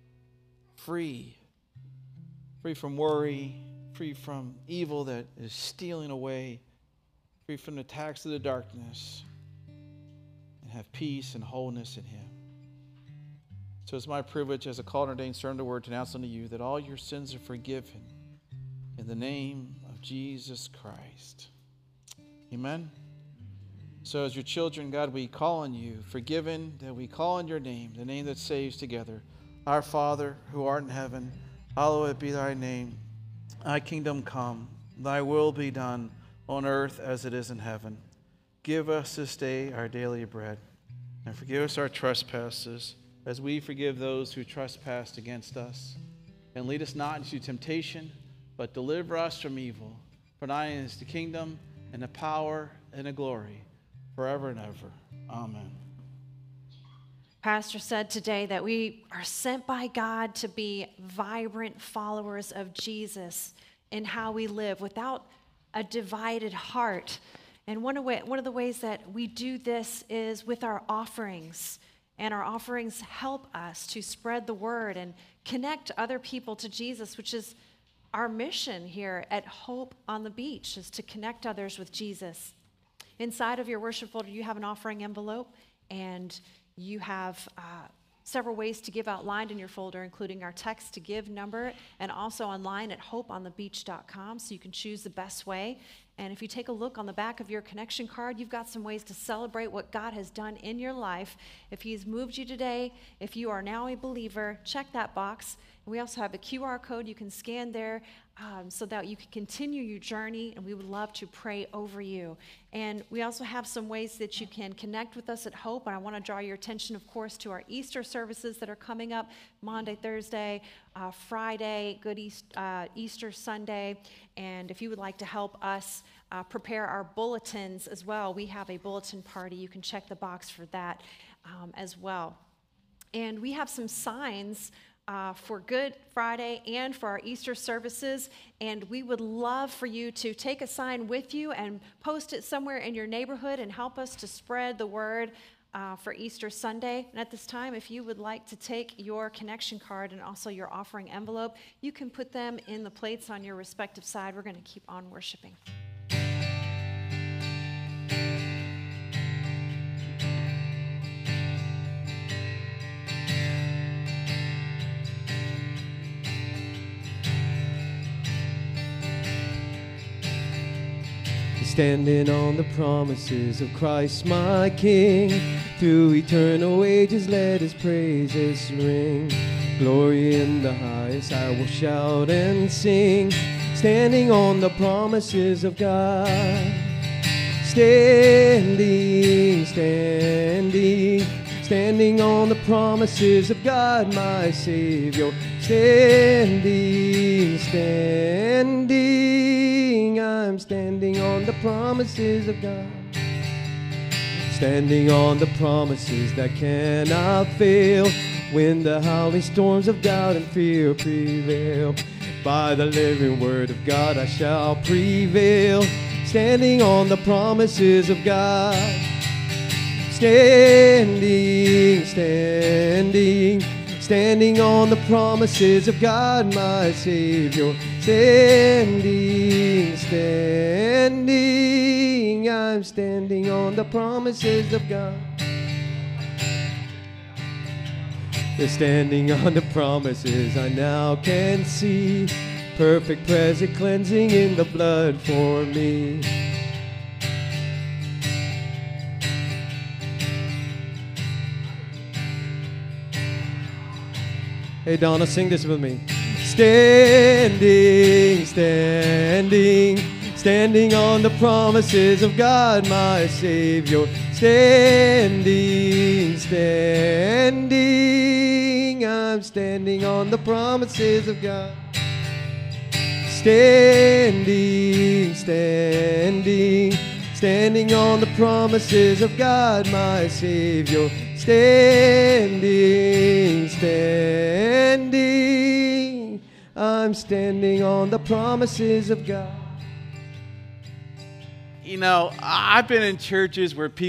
Free. Free from worry, free from evil that is stealing away, free from the attacks of the darkness, and have peace and wholeness in Him. So it's my privilege as a called and ordained servant of the word to announce unto you that all your sins are forgiven in the name of Jesus Christ. Amen. So as your children, God, we call on you, forgiven, that we call on your name, the name that saves together. Our Father, who art in heaven, hallowed be thy name. Thy kingdom come, thy will be done on earth as it is in heaven. Give us this day our daily bread, and forgive us our trespasses, as we forgive those who trespass against us. And lead us not into temptation, but deliver us from evil. For thine is the kingdom, and the power, and the glory, forever and ever. Amen. Pastor said today that we are sent by God to be vibrant followers of Jesus in how we live without a divided heart. And one of, way, one of the ways that we do this is with our offerings. And our offerings help us to spread the word and connect other people to Jesus, which is our mission here at Hope on the Beach, is to connect others with Jesus. Inside of your worship folder, you have an offering envelope, and you have uh, several ways to give outlined in your folder, including our text to give number, and also online at hope on the beach dot com, so you can choose the best way. And if you take a look on the back of your connection card, you've got some ways to celebrate what God has done in your life. If He's moved you today, if you are now a believer, check that box. And we also have a Q R code you can scan there um, so that you can continue your journey, and we would love to pray over you. And we also have some ways that you can connect with us at Hope, and I want to draw your attention, of course, to our Easter services that are coming up Monday, Thursday, uh, Friday, Good East, uh, Easter Sunday. And if you would like to help us uh, prepare our bulletins as well, we have a bulletin party. You can check the box for that um, as well. And we have some signs Uh, for Good Friday and for our Easter services, and we would love for you to take a sign with you and post it somewhere in your neighborhood and help us to spread the word uh, for Easter Sunday. And at this time, if you would like to take your connection card and also your offering envelope, you can put them in the plates on your respective side. We're going to keep on worshiping. Standing on the promises of Christ my King, through eternal ages let His praises ring. Glory in the highest I will shout and sing, standing on the promises of God. Standing, standing, standing on the promises of God my Savior. Standing, standing, I'm standing on the promises of God. Standing on the promises that cannot fail, when the howling storms of doubt and fear prevail. By the living word of God I shall prevail, standing on the promises of God. Standing, standing, standing on the promises of God my Savior. Standing, standing, I'm standing on the promises of God. They're standing on the promises I now can see, perfect present cleansing in the blood for me. Hey Donna, sing this with me. Standing, standing, standing on the promises of God, my Savior. Standing, standing, I'm standing on the promises of God. Standing, standing, standing on the promises of God, my Savior. Standing, standing, I'm standing on the promises of God. You know, I've been in churches where people